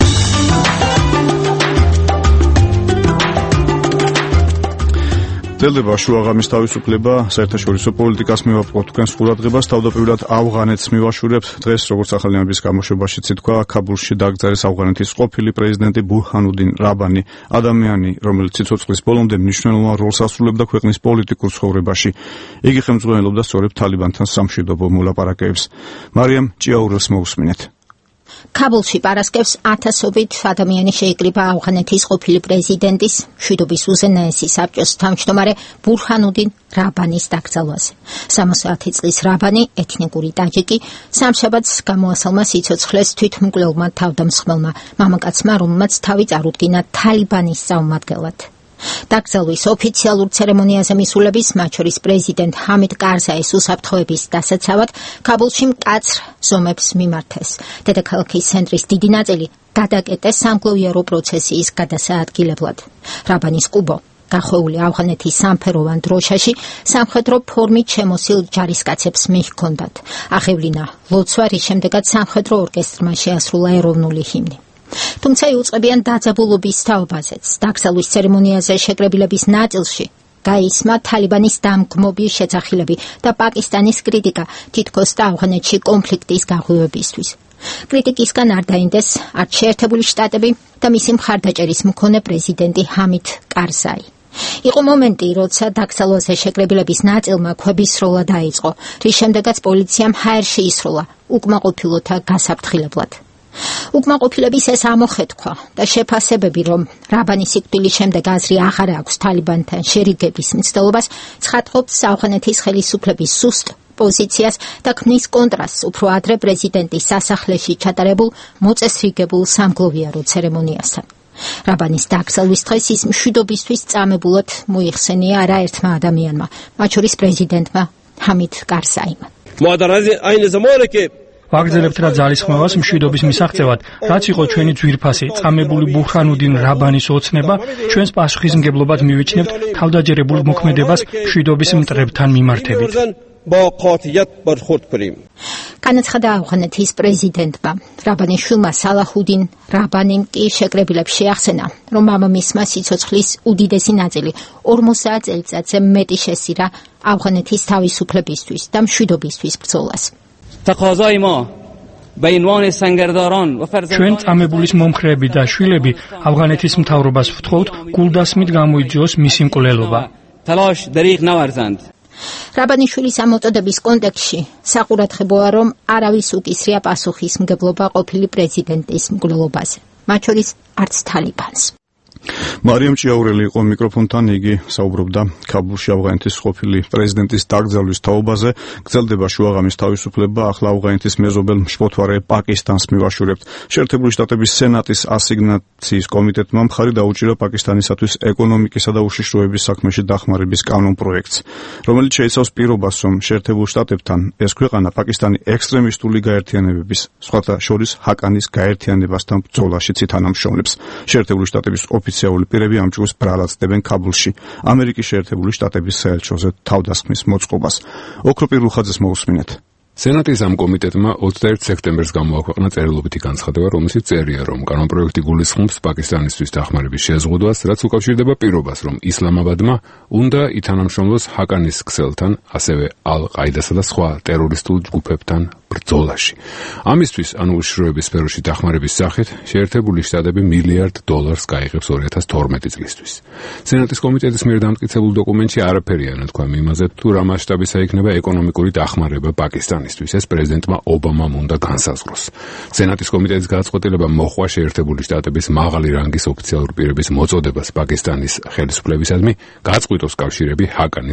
დელდება შუაღამის თავისუფლება საერთაშორისო პოლიტიკას მივაპყრობთ თქვენს ყურადღებას. თავდაპირველად ავღანეთს მივაშურებთ. დღეს როგორც ახალი ამბის გამოშვებაშიც ითქვა, ქაბულში დაკრძალეს ავღანეთის ყოფილი პრეზიდენტი ბურჰანუდინ რაბანი, ადამიანი, რომელიც სიცოცხლის ბოლომდე მნიშვნელოვან როლს ასრულებდა ქვეყნის პოლიტიკურ ცხოვრებაში. იგი ხელმძღვანელობდა სწორედ თალიბანთან სამშვიდობო მოლაპარაკებებს. მარიამ ჭიაურელს მოусმინეთ. ქაბულში პარასკევს ათასობით ადამიანი შეიკრიბა ავღანეთის ყოფილი პრეზიდენტის მშვიდობის უზენაესი საბჭოს თავმჯდომარე ბურჰანუდინ რაბანის დაკრძალვაზე. სამოცდაათი წლის რაბანი, ეთნიკური ტაჯიკი, სამშაბათს გამოასალმა სიცოცხლეს თვითმკვლელმა თავდამსხმელმა მამაკაცმა, რომელმაც თავი წარუდგინა თალიბანის წარმომადგენლად. დაკრძალვის ოფიციალურ ცერემონიაზე მისულების, მათ შორის პრეზიდენტ ჰამიდ კარზაის უსაფრთხოების დასაცავად, ქაბულში მკაცრ ზომებს მიმართეს. დედაქალაქის ცენტრის დიდი ნაწილი გადაკეტეს სამგლოვიარო პროცესიის გადასაადგილებლად. რაბანის კუბო გახვეული ავღანეთის სამფეროვან დროშაში სამხედრო ფორმით შემოსილ ჯარისკაცებს მიჰქონდათ. აღევლინა ლოცვა, რის შემდეგაც სამხედრო ორკესტრმა შეასრულა ეროვნული ჰიმნი. თუმცა იუწყებიან დაძაბულობის თაობაზეც. დაკრძალვის ცერემონიაზე შეკრებილების ნაწილში გაისმა თალიბანის დამგმობი შეძახილები და პაკისტანის კრიტიკა თითქოს ავღანეთში კონფლიქტის გაღვივებისთვის. კრიტიკისგან არ დაინდეს არც შეერთებული შტატები და მისი მხარდაჭერის მქონე პრეზიდენტი ჰამიდ კარზაი. იყო მომენტი, როცა დაკრძალვაზე შეკრებილების ნაწილმა ქვების სროლა დაიწყო, რის შემდეგაც პოლიციამ ჰაერში ისროლა უკმაყოფილოთა გასაფრთხილებლად. უკმაყოფილების ეს ამოხეთქვა და შეფასებები, რომ რაბანის სიკვდილის შემდეგ აზრი აღარ აქვს თალიბანთან შერიგების მცდელობას, ცხადყოფს ავღანეთის ხელისუფლების სუსტ პოზიციას და ქმნის კონტრასტს უფრო ადრე პრეზიდენტის სასახლეში ჩატარებულ მოწესრიგებულ სამგლოვიარო ცერემონიასთან. რაბანის დაკრძალვის დღეს ის მშვიდობისთვის წამებულად მოიხსენია არაერთმა ადამიანმა, მათ შორის პრეზიდენტმა ჰამიდ კარზაიმ. ვაგრძელებთ რა ძალისხმევას მშვიდობის მისაღწევად, რაც იყო ჩვენი ძვირფასი, წამებული ბურჰანუდინ რაბანის ოცნება, ჩვენს პასუხისმგებლობად მივიჩნევთ თავდაჯერებულ მოქმედებას მშვიდობის მტრებთან მიმართებით. განაცხადა ავღანეთის პრეზიდენტმა. რაბანის შვილმა სალაჰუდინ რაბანიმ კი შეკრებილებს შეახსენა, რომ მამამისმა სიცოცხლის უდიდესი ნაწილი ორმოცდაათ წელიწადზე მეტი შესირა ავღანეთის თავისუფლებისთვის და მშვიდობისთვის ბრძოლას. ჩვენ წამებულის მომხრეები და შვილები ავღანეთის მთავრობას ვთხოვთ გულდასმით გამოიძიოს მისი მკვლელობა. რაბანიშვილის ამოწოდების კონტექსტში საყურადღებოა, რომ არავის უკისრია პასუხისმგებლობა ყოფილი პრეზიდენტის მკვლელობაზე, მათ შორის არც თალიბანს. მარიამ ჭიაურელი იყო მიკროფონთან, იგი საუბრობდა ქაბულში ავღანეთის ყოფილი პრეზიდენტის დაკრძალვის თაობაზე. გრძელდება შუაღამის თავისუფლება, ახლა ავღანეთის მეზობელ მშფოთვარე პაკისტანს მივაშურებთ. შეერთებული შტატების სენატის ასიგნაციის კომიტეტმა მხარი დაუჭირა პაკისტანისათვის ეკონომიკისა და უშიშროების საქმეში დახმარების კანონპროექტს, რომელიც შეიცავს პირობას, რომ შეერთებულ შტატებთან ეს ქვეყანა პაკისტანი ექსტრემისტული გაერთიანებების, სხვათა შორის ჰაკანის გაერთიანებასთან ბრძოლაში ითანამშრომლებს. შეერთებული შტატების ოფიციალური პირები ამ ჯგუფს ბრალად დებენ ქაბულში, ამერიკის შეერთებული შტატების საელჩოზე თავდასხმის მოწყობას. ოქროპირ რუხაძეს მოусმინეთ. სენატის ამ კომიტეტმა ოცდაერთ სექტემბერს გამოაქვეყნა წერილობითი განცხადება, რომელშიც წერია, რომ კანონპროექტი გულისხმობს პაკისტანისთვის დახმარების შეზღუდვას, რაც უკავშირდება პირობას, რომ ისლამაბადმა უნდა ითანამშრომლოს ჰაკანის ქსელთან, ასევე ალ-ყაიდასა და სხვა ტერორისტულ ჯგუფებთან ბრძოლაში. ამისთვის, ანუ უშიშროების სფეროში დახმარების სახით, შეერთებული შტატები მილიარდ დოლარს გაიღებს ორი ათას თორმეტი წლისთვის. სენატის კომიტეტის მიერ დამტკიცებულ დოკუმენტში არაფერია ნათქვამი იმაზე, თუ რა მასშტაბისა იქნება ეკონომიკური დახმარება პაკისტანისთვის. ეს პრეზიდენტმა ობამამ უნდა განსაზღვროს. სენატის კომიტეტის გადაწყვეტილება მოჰყვა შეერთებული შტატების მაღალი რანგის ოფიციალური პირების მოწოდებას პაკისტანის ხელისუფლებისადმი გაწყვიტოს კავშირები ჰაკანის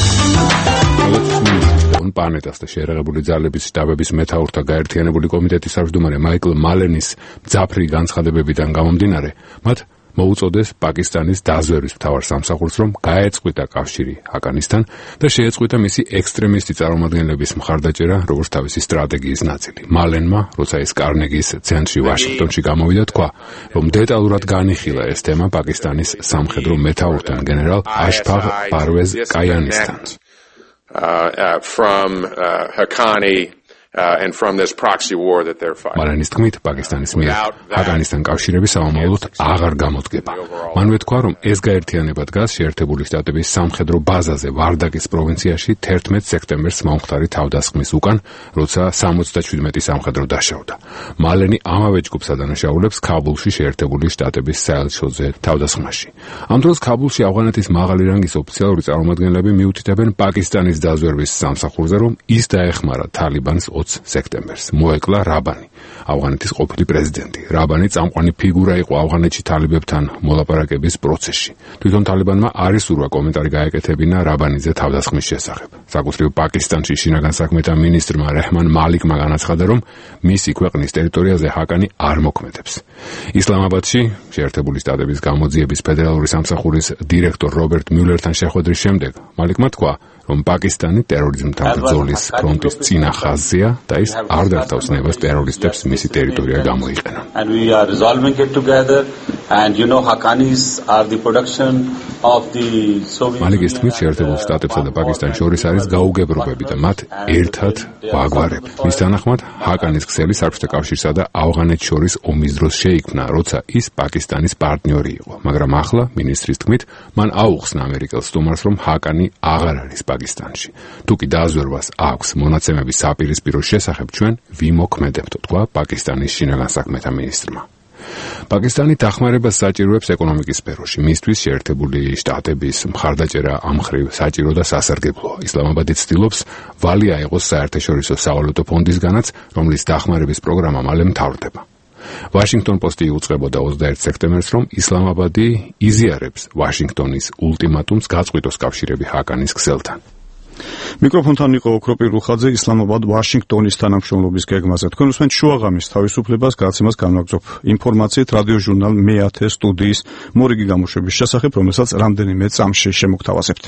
გაერთიანებას. პანეტას და შეერაღებული ძალების შტაბების მეთაურთა გაერთიანებული კომიტეტის თავმჯდომარე მაიკლ მალენის მძაფრი განცხადებებიდან გამომდინარე, მათ მოუწოდეს პაკისტანის დაზვერვის მთავარ სამსახურს, რომ გაეწყვიტა კავშირი ჰაკანისთან და შეეწყვიტა მისი ექსტრემისტი წარმომადგენლების მხარდაჭერა, როგორც თავისი სტრატეგიის ნაწილი. მალენმა, როცა ის კარნეგის ცენტრში ვაშინგტონში გამოვიდა, თქვა, რომ დეტალურად განიხილა ეს თემა პაკისტანის სამხედრო მეთაურთან, გენერალ აშფაღ პარვეზ კაიანისთან. Uh, uh, from uh, Haqqani uh, and from this proxy war that they're fighting. მალენის თქმით, პაკისტანის მიერ ჰაკანისთან კავშირები სამომავლოდ აღარ გამოდგება. მანვე თქვა, რომ ეს გაერთიანება დგას შეერთებული შტატების სამხედრო ბაზაზე ვარდაკის პროვინციაში თერთმეტ სექტემბერს მომხდარი თავდასხმის უკან, როცა სამოცდაშვიდმეტი სამხედრო დაშავდა. მალენი ამავე ჯგუფს ადანაშაულებს ქაბულში შეერთებული შტატების საელჩოზე თავდასხმაში. ამ დროს ქაბულში ავღანეთის მაღალი რანგის ოფიციალური წარმომადგენლები მიუთითებენ პაკისტანის დაზვერვის სამსახურზე, რომ ის დაეხმარა თალიბანს ოცდაათი სექტემბერს. მოეკლა რაბანი, ავღანეთის ყოფილი პრეზიდენტი. რაბანი წამყვანი ფიგურა იყო ავღანეთში თალიბებთან მოლაპარაკების პროცესში. თვითონ თალიბანმა არ ისურვა კომენტარი გაეკეთებინა რაბანიძე თავდასხმის შესახებ. საკუთრივ პაკისტანში შინაგან საქმეთა მინისტრმა რეჰმან მალიკმა განაცხადა, რომ მისი ქვეყნის ტერიტორიაზე ჰაკანი არ მოქმედებს. ისლამაბადში შეერთებული შტატების გამოძიების ფედერალური სამსახურის დირექტორ რობერტ მიულერთან შეხვედრის შემდეგ მალიკმა თქვა, რომ პაკისტანი ტერორიზმთან ბრძოლის ფრონტის წინა ხაზზეა და ის არ დართავს ნებას ტერორისტებს მისი ტერიტორია გამოიყენა. And we are resolving it together and you know Haqqanis are the production of the Soviet მალიკის თქმით, შეერთებულ შტატებსა და პაკისტანს შორის არის გაუგებრობები და მათ ერთად ვაგვარებ. მის თანახმად, ჰაკანის ქსელი საბჭოთა კავშირსა და ავღანეთს შორის ომის დროს შეიქმნა, როცა ის პაკისტანის პარტნიორი იყო. მაგრამ ახლა, მინისტრის თქმით, მან აუხსნა ამერიკელ სტუმარს, რომ ჰაკანი აღარ არის პაკისტანში. თუ კი დაზვერვას აქვს მონაცემების საპირისპირო შესახებ, ჩვენ ვიმოქმედებთ, თქვა პაკისტანის შინაგან საქმეთა მინისტრმა. პაკისტანი დახმარებას საჭიროებს ეკონომიკის სფეროში. მისთვის შეერთებული შტატების მხარდაჭერა ამ მხრივ საჭირო და სასარგებლოა. ისლამაბადი ცდილობს ვალი აიღოს საერთაშორისო სავალუტო ფონდისგანაც, რომლის დახმარების პროგრამა მალე მთავრდება. Washington Post-ი იუწყებოდა ოცდაერთ სექტემბერს, რომ ისლამაბადი იზიარებს ვაშინგტონის ულტიმატუმს გაწყვიტოს კავშირები ჰაკანის ქსელთან. მიკროფონთან იყო ოქროპირ რუხაძე, ისლამაბად ვაშინგტონის თანამშრომლობის გეგმაზე. თქვენ უსმენთ შუაღამის თავისუფლებას გადაცემას განვაგრძობ ინფორმაციით რადიო ჟურნალ მეათე სტუდიის მორიგი გამოშვების შესახებ, რომელსაც რამდენიმე წამში შემოგთავაზებთ.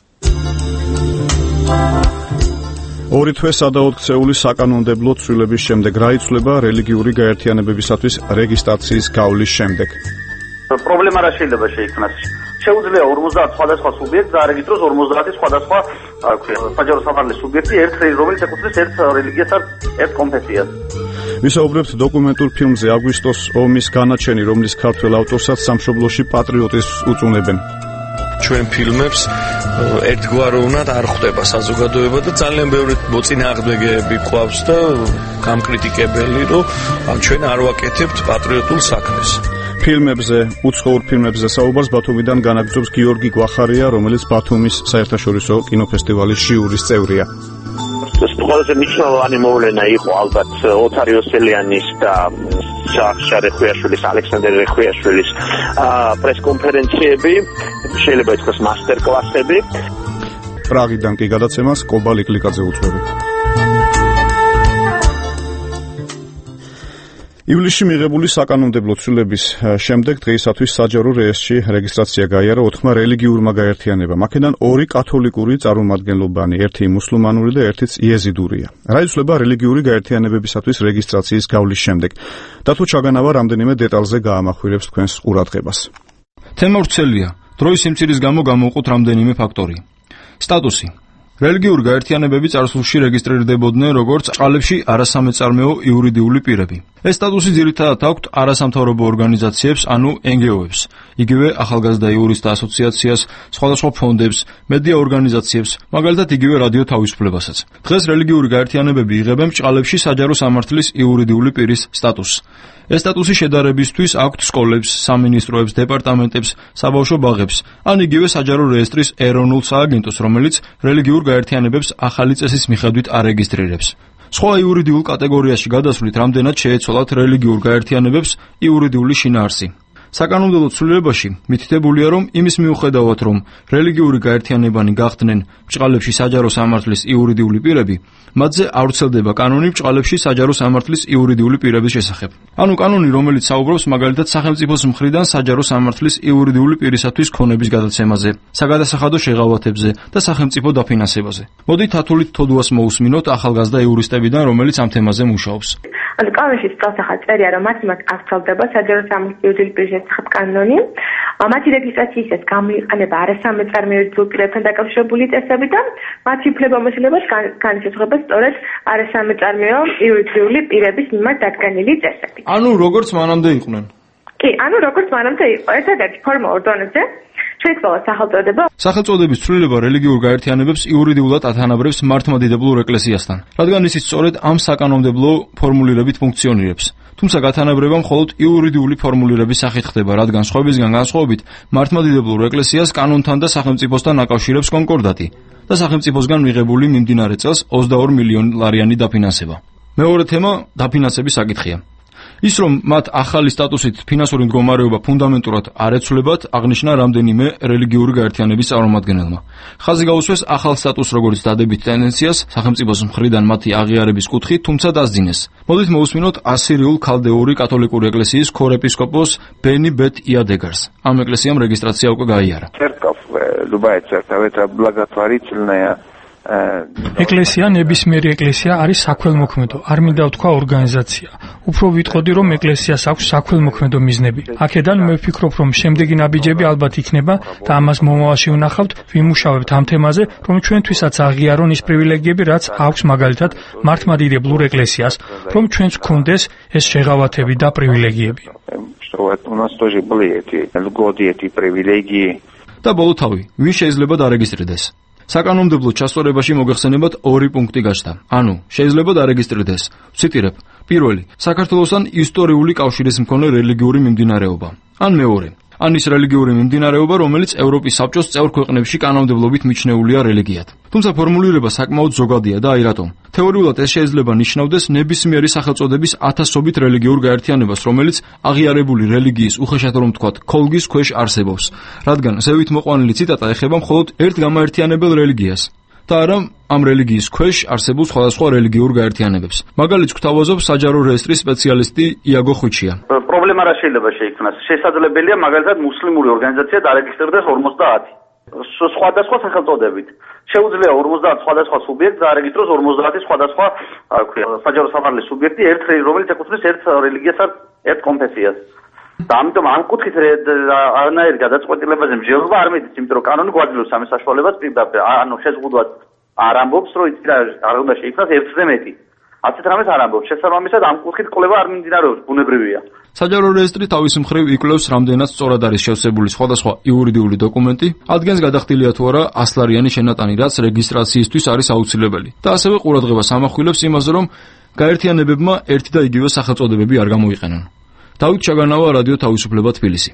ორი თვე სადაოდ ქცეული საკანონმდებლო ცვლილების შემდეგ რა იცვლება რელიგიური გაერთიანებებისათვის რეგისტრაციის გავლის შემდეგ? პრობლემა რა შეიძლება შეიქმნას? შეუძლია ორმოცდაათ სხვადასხვა სუბიექტს დაარეგისტროს ორმოცდაათი სხვადასხვა საჯარო სამართლის სუბიექტი ერთ რომელიც ეკუთვნის ერთ რელიგიას ან ერთ კონფესიას. ვისაუბრებთ დოკუმენტურ ფილმზე აგვისტოს ომის განაჩენი, რომლის ქართველ ავტორსაც სამშობლოში პატრიოტიზმს უწუნებენ. ჩვენ ფილმებს ერთგვაროვნად არ ხვდება საზოგადოება და ძალიან ბევრი მოწინააღმდეგეები ყავს და გამკრიტიკებელი, რომ ჩვენ არ ვაკეთებთ პატრიოტულ საქმეს. ფილმებზე, უცხოურ ფილმებზე საუბარს ბათუმიდან განაგრძობს გიორგი გვახარია, რომელიც ბათუმის საერთაშორისო კინოფესტივალის ჟიურის წევრია. ყველაზე მნიშვნელოვანი მოვლენა იყო ალბათ ოთარ იოსელიანის და შახშა რეხვიაშვილის, ალექსანდრე რეხვიაშვილის პრესკონფერენციები, შეიძლება ითქვას მასტერკლასები. პრაღიდან კი გადაცემას კობა ლიკლიკაძე უწევი. ივლისში მიღებული საკანონმდებლო ცვლილების შემდეგ დღეისათვის საჯარო რეესტრში რეგისტრაცია გაიარა ოთხმა რელიგიურმა გაერთიანებამ. აქედან ორი კათოლიკური წარმომადგენლობანი, ერთი მუსლიმანური და ერთიც იეზიდურია. რა იცვლება რელიგიური გაერთიანებებისათვის რეგისტრაციის გავლის შემდეგ? დათო ჩაგანავა რამდენიმე დეტალზე გაამახვილებს თქვენს ყურადღებას. თემა ვრცელია. დროის სიმცირის გამო გამოვყოთ რამდენიმე ფაქტორი. სტატუსი. რელიგიური გაერთიანებები წარსულში რეგისტრირდებოდნენ როგორც წყალებში არასამეწარმეო იურიდიული პირები. ეს სტატუსი ძირითადად აქვთ არასამთავრობო ორგანიზაციებს, ანუ ენ ჯი ო-ებს, იგივე ახალგაზრდა იურისტთა ასოციაციას, სხვადასხვა ფონდებს, მედია ორგანიზაციებს, მაგალითად იგივე რადიო თავისუფლებასაც. დღეს რელიგიური გაერთიანებები იღებენ წყალებში საჯარო სამართლის იურიდიული პირის სტატუსს. ეს სტატუსი შედარებისთვის აქვთ სკოლებს, სამინისტროებს, დეპარტამენტებს, საბავშვო ბაღებს, ან იგივე საჯარო რეესტრის ეროვნულ სააგენტოს, რომელიც რელიგიურ გაერთიანებებს ახალი წესის მიხედვით არეგისტრირებს. სხვა იურიდიულ კატეგორიაში გადასვლით რამდენად შეეცვალათ რელიგიურ გაერთიანებებს იურიდიული შინაარსი. საკანონმდებლო ცვლილებაში მითითებულია, რომ იმის მიუხედავად, რომ რელიგიური გაერთიანებანი გახდნენ ბჭყალებში საჯარო სამართლის იურიდიული პირები, მათზე არ ვრცელდება კანონი ბჭყალებში საჯარო სამართლის იურიდიული პირების შესახებ. ანუ კანონი, რომელიც საუბრობს მაგალითად სახელმწიფოს მხრიდან საჯარო სამართლის იურიდიული პირისათვის ქონების გადაცემაზე, საგადასახადო შეღავათებზე და სახელმწიფო დაფინანსებაზე. მოდით ათულით თოდუას მოусმინოთ ახალგაზრდა იურისტებიდან, რომელიც ამ თემაზე მუშაობს. ანუ კანონში სწორხად წერია, რომ მათ მათ არ ვრცელდება საჯარო სამართლის იურიდიული პირის შესახებ კანონი. მათი რეგისტრაციისას გამოიყენება არასამეწარმეო პირებთან დაკავშირებული წესები და მათი უფლებამოსილებას განისაზღვრება სწორედ არასამეწარმეო იურიდიული პირების მიმართ დადგენილი წესები. ანუ როგორც მანამდე იყვნენ. კი, ანუ როგორც მანამდე იყო, ერთადერთი ფორმალურ დონეზე შეიცვალა სახელწოდება. სახელწოდების ცვლილება რელიგიურ გაერთიანებებს იურიდიულად ათანაბრებს მართლმადიდებლურ ეკლესიასთან, რადგან ისიც სწორედ ამ საკანონმდებლო ფორმულირებით ფუნქციონირებს. თუმცა გათანაბრება მხოლოდ იურიდიული ფორმულირების სახით ხდება, რადგან სხვებისგან განსხვავებით მართლმადიდებლურ ეკლესიას კანონთან და სახელმწიფოსთან აკავშირებს კონკორდატი და სახელმწიფოსგან მიღებული მიმდინარე წელს ოცდაორი მილიონი ლარიანი დაფინანსება. მეორე თემა დაფინანსების საკითხია. ის რომ მათ ახალი სტატუსით ფინანსური მდგომარეობა ფუნდამენტურად არ ეცვლებათ, აღნიშნა რამდენიმე რელიგიური გაერთიანების წარმომადგენელმა. ხაზი გაუსვეს ახალ სტატუსს როგორც დადებით ტენდენციას, სახელმწიფოს მხრიდან მათი აღიარების კუთხით, თუმცა დასძინეს. მოდით მოусმინოთ ასირიულ ქალდეური კათოლიკური ეკლესიის ქორეპისკოპოს ბენი ბეთ იადეგარს. ამ ეკლესიამ რეგისტრაცია უკვე გაიარა. Любая церковь это благотворительная ეკლესია ნებისმიერი ეკლესია არის საქველმოქმედო, არ მინდა ვთქვა ორგანიზაცია. უფრო ვიტყოდი, რომ ეკლესიას აქვს საქველმოქმედო მიზნები. აქედან მე ვფიქრობ, რომ შემდეგი ნაბიჯები ალბათ იქნება და ამას მომავალში ვნახავთ, ვიმუშავებთ ამ თემაზე, რომ ჩვენთვისაც აღიარონ ის პრივილეგიები, რაც აქვს მაგალითად მართლმადიდებლურ ეკლესიას, რომ ჩვენც გქონდეს ეს შეღავათები და პრივილეგიები. და ბოლო თავი, ვინ შეიძლება დარეგისტრირდეს? საკანონმდებლო ჩასწორებაში მოგეხსენებათ ორი პუნქტი გაჩნდა. ანუ შეიძლება დარეგისტრირდეს. ვციტირებ: პირველი, საქართველოსთან ისტორიული კავშირის მქონე რელიგიური მიმდინარეობა. ან მეორე, ან ის რელიგიური მიმდინარეობა, რომელიც ევროპის საბჭოს წევრ ქვეყნებში კანონმდებლობით მიჩნეულია რელიგიად. თუმცა ფორმულირება საკმაოდ ზოგადია და აი რატომ. თეორიულად ეს შეიძლება ნიშნავდეს ნებისმიერი სახელწოდების ათასობით რელიგიურ გაერთიანებას, რომელიც აღიარებული რელიგიის, უხეშად რომ ვთქვათ, ქოლგის ქვეშ არსებობს, რადგან ზევით მოყვანილი ციტატა ეხება მხოლოდ ერთ გამაერთიანებელ რელიგიას და არა ამ რელიგიის ქვეშ არსებულ სხვადასხვა რელიგიურ გაერთიანებებს. მაგალითს გვთავაზობს საჯარო რეესტრის სპეციალისტი იაგო ხვიჩია. პრობლემა რა შეიძლება შეიქმნას? შესაძლებელია მაგალითად მუსლიმური ორგანიზაცია დარეგისტრდეს ორმოცდაათი სხვადასხვა სახელწოდებით. შეუძლია ორმოცდაათი სხვადასხვა სუბიექტს დაარეგისტროს ორმოცდაათი სხვადასხვა საჯარო სამართლის სუბიექტი, ერთ რომელიც ეკუთვნის ერთ რელიგიას ან ერთ კონფესიას. და ამიტომ ამ კუთხით არანაირი გადაწყვეტილებაზე მსჯელობა არ მიდის, იმიტომ რომ კანონი გვაძლევს ამის საშუალებას პირდაპირ, ანუ შეზღუდვად არ ამბობს, რომ იცი რა არ უნდა შეიქმნას ერთზე მეტი. ასეთ რამეს არ ამბობს. შესაბამისად ამ კუთხით კვლევა არ მიმდინარეობს, ბუნებრივია. საჯარო რეესტრი თავის მხრივ იკვლევს, რამდენად სწორად არის შევსებული სხვადასხვა იურიდიული დოკუმენტი, ადგენს გადახდილია თუ არა ასლარიანი შენატანი, რაც რეგისტრაციისთვის არის აუცილებელი. და ასევე ყურადღებას ამახვილებს იმაზე, რომ გაერთიანებებმა ერთი და იგივე სახელწოდებები არ გამოიყენონ. დავით ჩაგანავა, რადიო თავისუფლება, თბილისი.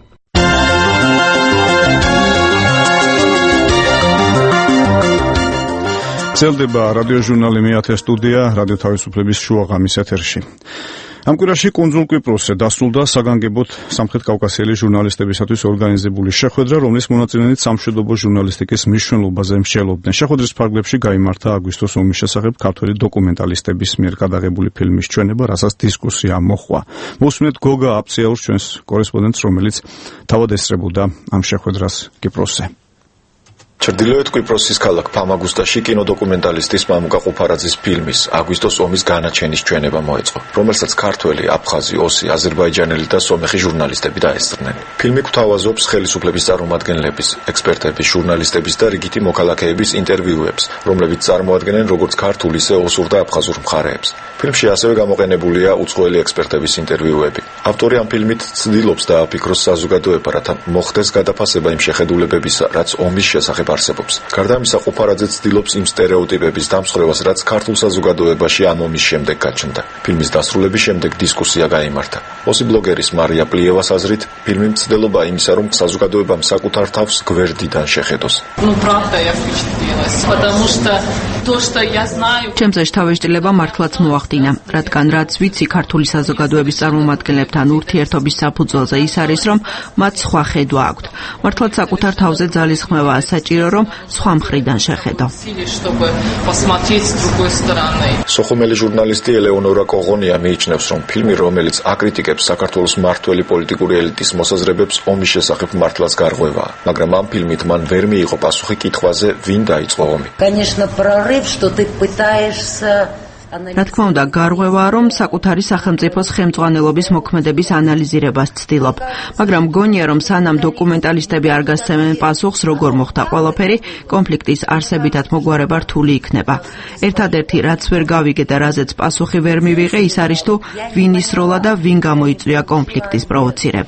გრძელდება რადიო ჟურნალი მეათე სტუდია, რადიო თავისუფლების შუაღამის ეთერში. ამ კვირაში კუნძულ კვიპროსზე დასრულდა საგანგებოდ სამხრეთ კავკასიელი ჟურნალისტებისათვის ორგანიზებული შეხვედრა, რომლის მონაწილეებით სამშვიდობო ჟურნალისტიკის მნიშვნელობაზე მსჯელობდნენ. შეხვედრის ფარგლებში გაიმართა აგვისტოს ომის შესახებ ქართველი დოკუმენტალისტების მიერ გადაღებული ფილმის ჩვენება, რასაც დისკუსია მოჰყვა. მოусმინეთ გოგა აფციაურს, ჩვენს კორესპონდენტს, რომელიც თავად ესწრებოდა ამ შეხვედრას კვიპროსზე. ჩრდილოეთ კვიპროსის ქალაქ ფამაგუსტაში კინოდოკუმენტალისტის მამუკა ყუფარაძის ფილმის აგვისტოს ომის განაჩენის ჩვენება მოეწყო, რომელსაც ქართველი, აფხაზი, ოსი, აზერბაიჯანელი და სომეხი ჟურნალისტები დაესწრნენ. ფილმი გვთავაზობს ხელისუფლების წარმომადგენლების, ექსპერტების, ჟურნალისტების და რიგითი მოქალაქეების ინტერვიუებს, რომლებიც წარმოადგენენ როგორც ქართულ, ისე ოსურ და აფხაზურ მხარეებს. ფილმში ასევე გამოყენებულია უცხოელი ექსპერტების ინტერვიუები. ავტორი ამ ფილმით ცდილობს დააფიქროს საზოგადოება, რათა მოხდეს გადაფასება იმ შეხედულებებისა, რაც ომის შესახებ არსებობს. გარდა ამისა, ყუფარაძე ცდილობს იმ სტერეოტიპების დამსხვრევას, რაც ქართულ საზოგადოებაში ამ ომის შემდეგ გაჩნდა. ფილმის დასრულების შემდეგ დისკუსია გაიმართა. ოსი ბლოგერის მარია პლიევას აზრით, ფილმი მცდელობა იმისა, რომ საზოგადოებამ საკუთარ თავს გვერდიდან შეხედოს. ჩემს შთავეშტილება მართლაც მოახდინა, რადგან რაც ვიცი ქართული საზოგადოების წარმომადგენლებთან ურთიერთობის საფუძველზე ის არის, რომ მათ სხვა ხედვა აქვთ. მართლაც საკუთარ თავზე ძალისხმევაა საჭირო, რომ სხვა მხრიდან შეხედო. სოხუმელი ჟურნალისტი ელეონორა კოღონია მიიჩნევს, რომ ფილმი, რომელიც აკრიტიკებს საქართველოს მმართველი პოლიტიკური ელიტის მოსაზრებებს ომის შესახებ მართლაც გარღვევაა, მაგრამ ამ ფილმით მან ვერ მიიღო პასუხი კითხვაზე, ვინ დაიწყო ომი. რა თქმა უნდა, გარღვევაა, რომ საკუთარი სახელმწიფოს ხელმძღვანელობის მოქმედების ანალიზირებას ცდილობ, მაგრამ მგონია, რომ სანამ დოკუმენტალისტები არ გასცემენ პასუხს, როგორ მოხდა ყველაფერი, კონფლიქტის არსებითად მოგვარება რთული იქნება. ერთადერთი, რაც ვერ გავიგე და რაზეც პასუხი ვერ მივიღე, ის არის თუ ვინ ისროლა და ვინ გამოიწვია კონფლიქტის პროვოცირება.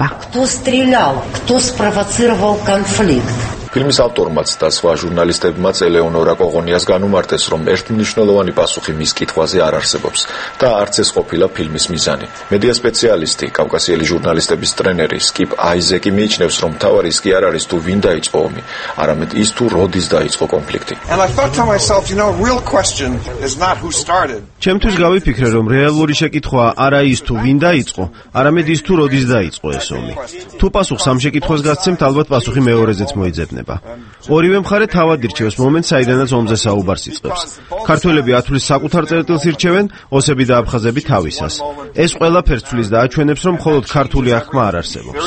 ფილმის ავტორმაც და სხვა ჟურნალისტებმაც ელეონორა კოღონიას განუმარტეს, რომ ერთმნიშვნელოვანი პასუხი მის კითხვაზე არ არსებობს და არც ეს ყოფილა ფილმის მიზანი. მედია სპეციალისტი, კავკასიელი ჟურნალისტების ტრენერი სკიპ აიზეკი მიიჩნევს, რომ მთავარი ის კი არ არის თუ ვინ დაიწყო ომი, არამედ ის თუ როდის დაიწყო კონფლიქტი. ჩემთვის გავიფიქრე, რომ რეალური შეკითხვა არა ის თუ ვინ დაიწყო, არამედ ის თუ როდის დაიწყო ეს ომი. თუ პასუხს ამ შეკითხვას გასცემთ, ალბათ პასუხი მეორეზეც მოიძებნება. ორივე მხარე თავად ირჩევს მომენტს, საიდანაც ომზე საუბარს იწყებს. ქართველები ათვლის საკუთარ წერტილს ირჩევენ, ოსები და აფხაზები თავისას. ეს ყველაფერს ცვლის და აჩვენებს, რომ მხოლოდ ქართული აღქმა არ არსებობს.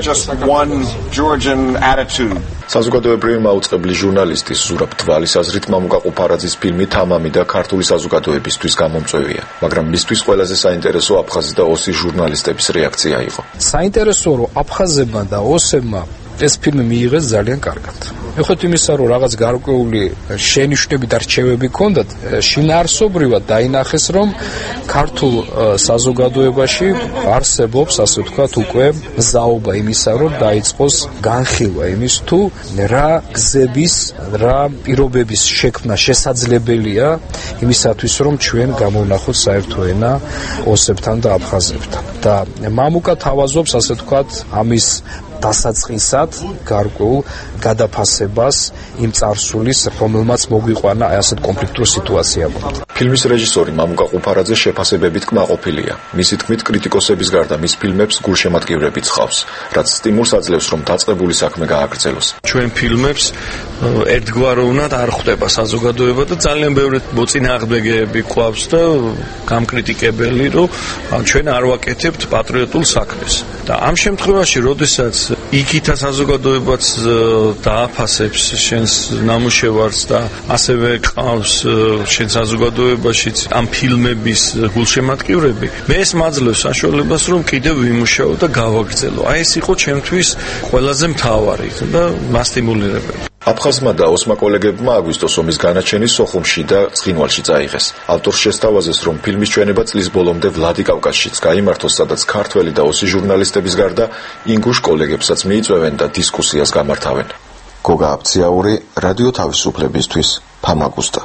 საზოგადოებრივი მაუწყებლის ჟურნალისტის ზურაბ თვალის აზრით, მამუკა ყუფარაძის ფილმი თამამი და ქართული საზოგადოებისთვის გამომწვევია, მაგრამ მისთვის ყველაზე საინტერესო აფხაზი და ოსი ჟურნალისტების რეაქცია იყო. საინტერესოა, რომ აფხაზებმა და ოსებმა ეს ფილმი მიიღეს ძალიან კარგად. ეხოთ იმისა, რომ რაღაც გარკვეული შენიშვნები და რჩევები ჰქონდათ, შინაარსობრივად დაინახეს, რომ ქართულ საზოგადოებაში არსებობს, ასე ვთქვათ, უკვე მზაობა იმისა, რომ დაიწყოს განხილვა იმის თუ რა გზების, რა პირობების შექმნა შესაძლებელია იმისათვის, რომ ჩვენ გამოვნახოთ საერთო ენა ოსებთან და აფხაზებთან. და მამუკა თავაზობს, ასე ვთქვათ, ამის დასაწყისად გარკვეულ გადაფასებას იმ წარსულის, რომელმაც მოგვიყვანა აი ასეთ კონფლიქტურ სიტუაციამდე. ფილმის რეჟისორი მამუკა ყუფარაძე შეფასებებით კმაყოფილია. მისი თქმით, კრიტიკოსების გარდა მის ფილმებს გულშემატკივრებიც ჰყავს, რაც სტიმულს აძლევს, რომ დაწყებული საქმე გააგრძელოს. ჩვენ ფილმებს ერთგვაროვნად არ ხვდება საზოგადოება და ძალიან ბევრი მოწინააღმდეგეები გვაქვს და გამკრიტიკებელი, რომ ჩვენ არ ვაკეთებთ პატრიოტულ საქმეს. და ამ შემთხვევაში, როდესაც იქითა საზოგადოებაც დააფასებს შენს ნამუშევარს და ასევე ყავს შენ საზოგადოებაშიც ამ ფილმების გულშემატკივრები, მე ეს მაძლევს საშუალებას, რომ კიდევ ვიმუშაო და გავაგრძელო. აი ეს იყო ჩემთვის ყველაზე მთავარი და მასტიმულირებელი. აფხაზმა და ოსმა კოლეგებმა აგვისტოს ომის განაჩენი სოხუმში და ცხინვალში წაიღეს. ავტორს შესთავაზეს, რომ ფილმის ჩვენება წლის ბოლომდე ვლადიკავკაზშიც გაიმართოს, სადაც ქართველი და ოსი ჟურნალისტების გარდა ინგუშ კოლეგებსაც მიიწვევენ და დისკუსიას გამართავენ. გოგა აბციაური, რადიო თავისუფლებისთვის, ფამაგუსტა.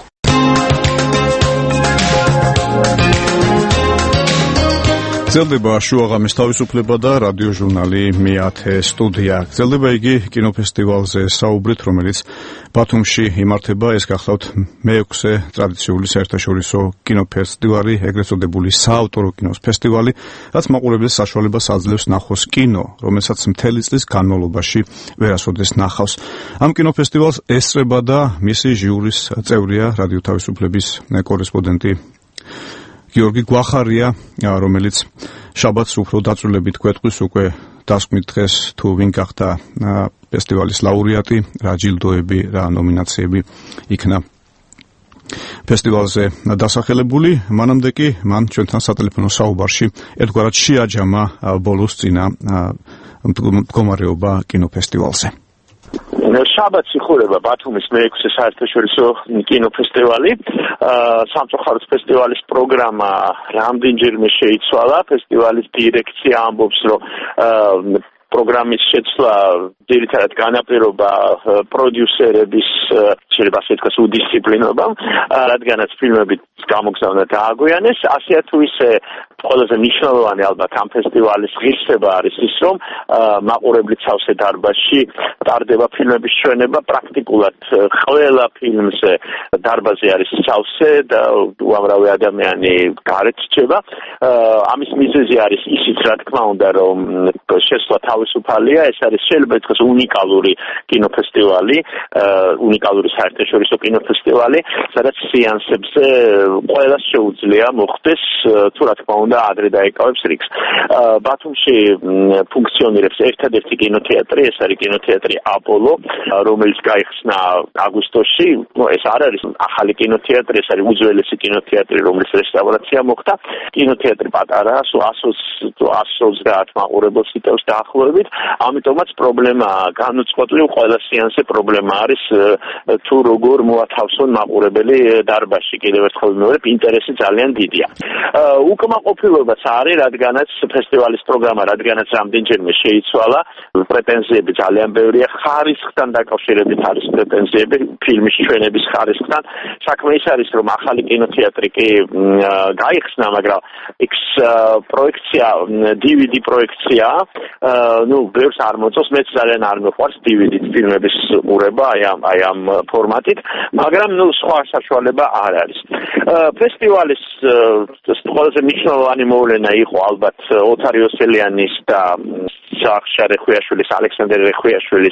გრძელდება შუაღამის თავისუფლება და რადიო ჟურნალი მეათე სტუდია. გრძელდება იგი კინოფესტივალზე საუბრით, რომელიც ბათუმში იმართება. ეს გახლავთ მეექვსე ტრადიციული საერთაშორისო კინოფესტივალი, ეგრეთ წოდებული საავტორო კინოს ფესტივალი, რაც მაყურებელს საშუალებას აძლევს ნახოს კინო, რომელსაც მთელი წლის განმავლობაში ვერასოდეს ნახავს. ამ კინოფესტივალს ესწრება და მისი ჟიურის წევრია რადიო თავისუფლების კორესპონდენტი გიორგი გვახარია, რომელიც შაბათს უფრო დაწვრილებით გვეტყვის უკვე დასკვნით დღეს თუ ვინ გახდა ფესტივალის ლაურეატი, რა ჯილდოები, რა ნომინაციები იქნა ფესტივალზე დასახელებული. მანამდე კი მან ჩვენთან სატელეფონო საუბარში ერთგვარად შეაჯამა ბოლოს წინა მდგომარეობა კინოფესტივალზე. შაბათს იხურება ბათუმის მეექვსე საერთაშორისო კინოფესტივალი. სამწუხაროდ ფესტივალის პროგრამა რამდენჯერმე შეიცვალა. ფესტივალის დირექცია ამბობს, რომ პროგრამის შეცვლა ძირითადად განაპირობა პროდიუსერების, შეიძლება ასე ვთქვათ, უდისციპლინებამ, რადგანაც ფილმები გამოგზავნა დააგვიანეს. ასე თუ ისე ყველაზე მნიშვნელოვანი ალბათ ამ ფესტივალის ღირსება არის ის, რომ მაყურებლის სავსე დარბაზში ტარდება ფილმების ჩვენება. პრაქტიკულად ყველა ფილმზე დარბაზი არის სავსე და უამრავი ადამიანი გარეთ რჩება. ამის მიზეზი არის ისიც, რა თქმა უნდა, რომ შესვლა თავისუფალია. ეს არის შეიძლება ითქვას უნიკალური კინოფესტივალი, უნიკალური საერთაშორისო კინოფესტივალი, სადაც სეანსებზე ყველას შეუძლია მოხდეს, თუ რა თქმა უნდა ადრე დაეკავებს რიგს. ბათუმში ფუნქციონირებს ერთადერთი კინოთეატრი, ეს არის კინოთეატრი აპოლო, რომელიც გაიხსნა აგვისტოში. ეს არ არის ახალი კინოთეატრი, ეს არის უძველესი კინოთეატრი, რომლის რესტავრაცია მოხდა. კინოთეატრი პატარაა, ას ოცდაათ მაყურებელს იტევს დაახლოებით. ამიტომაც პრობლემა განუწყვეტლივ ყველა სეანსზე პრობლემა არის თუ როგორ მოათავსონ მაყურებელი დარბაზში. კიდევ ერთხელ ვიმეორებ, ინტერესი ძალიან დიდია. უკმაყოფილებაც არის, რადგანაც ფესტივალის პროგრამა, რადგანაც რამდენჯერმე შეიცვალა, პრეტენზიები ძალიან ბევრია, ხარისხთან დაკავშირებით არის პრეტენზიები, ფილმის ჩვენების ხარისხთან. საქმე ის არის, რომ ახალი კინოთეატრი კი გაიხსნა, მაგრამ X პროექცია, დი ვი დი პროექცია, ну, ბევრს არ მოწონს, მეც ძალიან არ მიყვარს დი ვი დი ფილმების ყურება აი ამ აი ამ ფორმატით, მაგრამ ну, სხვა საშუალება არ არის. ფესტივალის ყველაზე მნიშვნელოვანი მოვლენა იყო ალბათ ოთარ იოსელიანის და შახშა რეხვიაშვილის, ალექსანდრე რეხვიაშვილის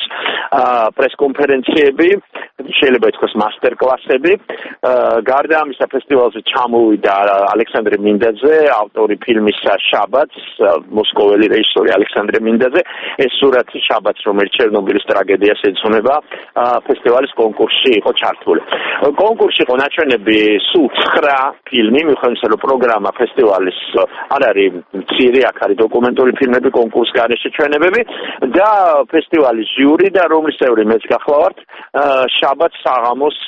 პრესკონფერენციები, შეიძლება ითქვას მასტერკლასები. გარდა ამისა ფესტივალზე ჩამოვიდა ალექსანდრე მინდაძე, ავტორი ფილმისა შაბათს, მოსკოველი რეჟისორი ალექსანდრე მინდაძე. ეს სურათი შაბათს, რომელიც ჩერნობილის ტრაგედიას ეძღვნება, ფესტივალის კონკურსში იყო ჩართული. კონკურსში იყო ნაჩვენები სულ ცხრა ფილმი, მიუხედავად რომ პროგრამა ფესტივალის არ არის მცირე, აქ არის დოკუმენტური ფილმები, კონკურს გარეშე ჩვენებები და ფესტივალის ჟიური და რომლის წევრი მეც გახლავართ, შაბათს საღამოს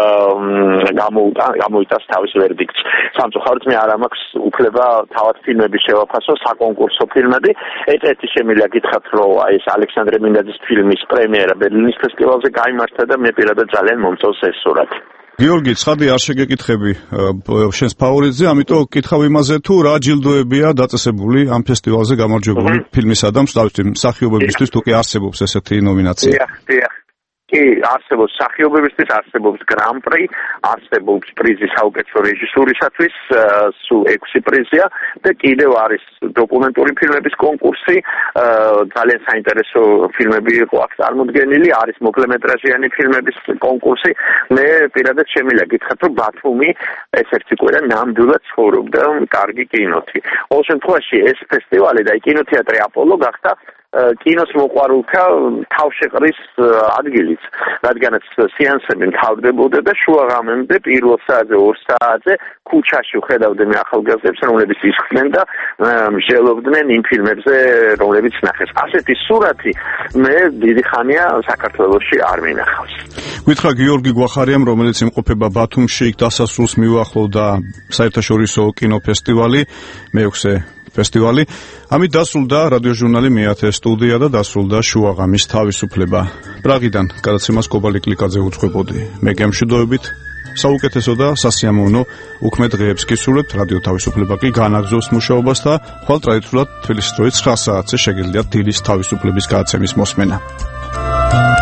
გამოიტანს თავის ვერდიქტს. სამწუხაროდ მე არ მაქვს უფლება თავად ფილმები შევაფასო, საკონკურსო ფილმები. ერთ-ერთი შემიძლია გითხრათ, რომ აი ეს ალექსანდრე მინდაძის ფილმის პრემიერა ბერლინის ფესტივალზე გაიმართა და მე პირადად ძალიან მომწონს ეს სურათი. გიორგი, ცხადი არ შეგეკითხები შენს ფავორიტზე, ამიტომ კითხავ იმაზე თუ რა ჯილდოებია დაწესებული ამ ფესტივალზე გამარჯვებული ფილმისა და მსახიობებისთვის, თუ კი არსებობს ესეთი ნომინაცია. დიახ, დიახ. კი, არსებობს მსახიობებისთვის, არსებობს გრან-პრი, არსებობს პრიზი საუკეთესო რეჟისურისათვის, სულ ექვსი პრიზია და კიდევ არის დოკუმენტური ფილმების კონკურსი, ძალიან საინტერესო ფილმები იყო აქ წარმოდგენილი, არის მოკლემეტრაჟიანი ფილმების კონკურსი. მე პირადად შემიძლია გითხრათ, რომ ბათუმი ეს-ერთი კვირა ნამდვილად ცხოვრობდა კარგი კინოთი. ყოველ შემთხვევაში ეს ფესტივალი და კინოთეატრი აპოლო გახდა კინოს მოყვარულთა თავშეყრის ადგილიც, რადგანაც სეანსები მთავრდებოდა და შუაღამემდე პირველ საათზე, ორ საათზე ქუჩაში ვხედავდი მე ახალგაზრდებს, რომლებიც ისხდნენ და მსჯელობდნენ იმ ფილმებზე, რომლებიც ნახეს. ასეთი სურათი მე დიდი ხანია საქართველოში არ მინახავს. გითხრა გიორგი გვახარიამ, რომელიც იმყოფება ბათუმში, იქ დასასრულს მიუახლოვდა საერთაშორისო კინოფესტივალი, მეექვსე ფესტივალი. ამით დასრულდა რადიოჟურნალი მეათე სტუდია და დასრულდა შუაღამის თავისუფლება. პრაღიდან გადაცემას კობალი კლიკაძე უძღვებოდი. მე გემშვიდობებით, საუკეთესო და სასიამოვნო უქმე დღეებს გისურვებთ. რადიო თავისუფლება კი განაგრძობს მუშაობას და ხვალ ტრადიციულად თბილისის დროით ცხრა საათზე შეგიძლიათ დილის თავისუფლების გადაცემის მოსმენა.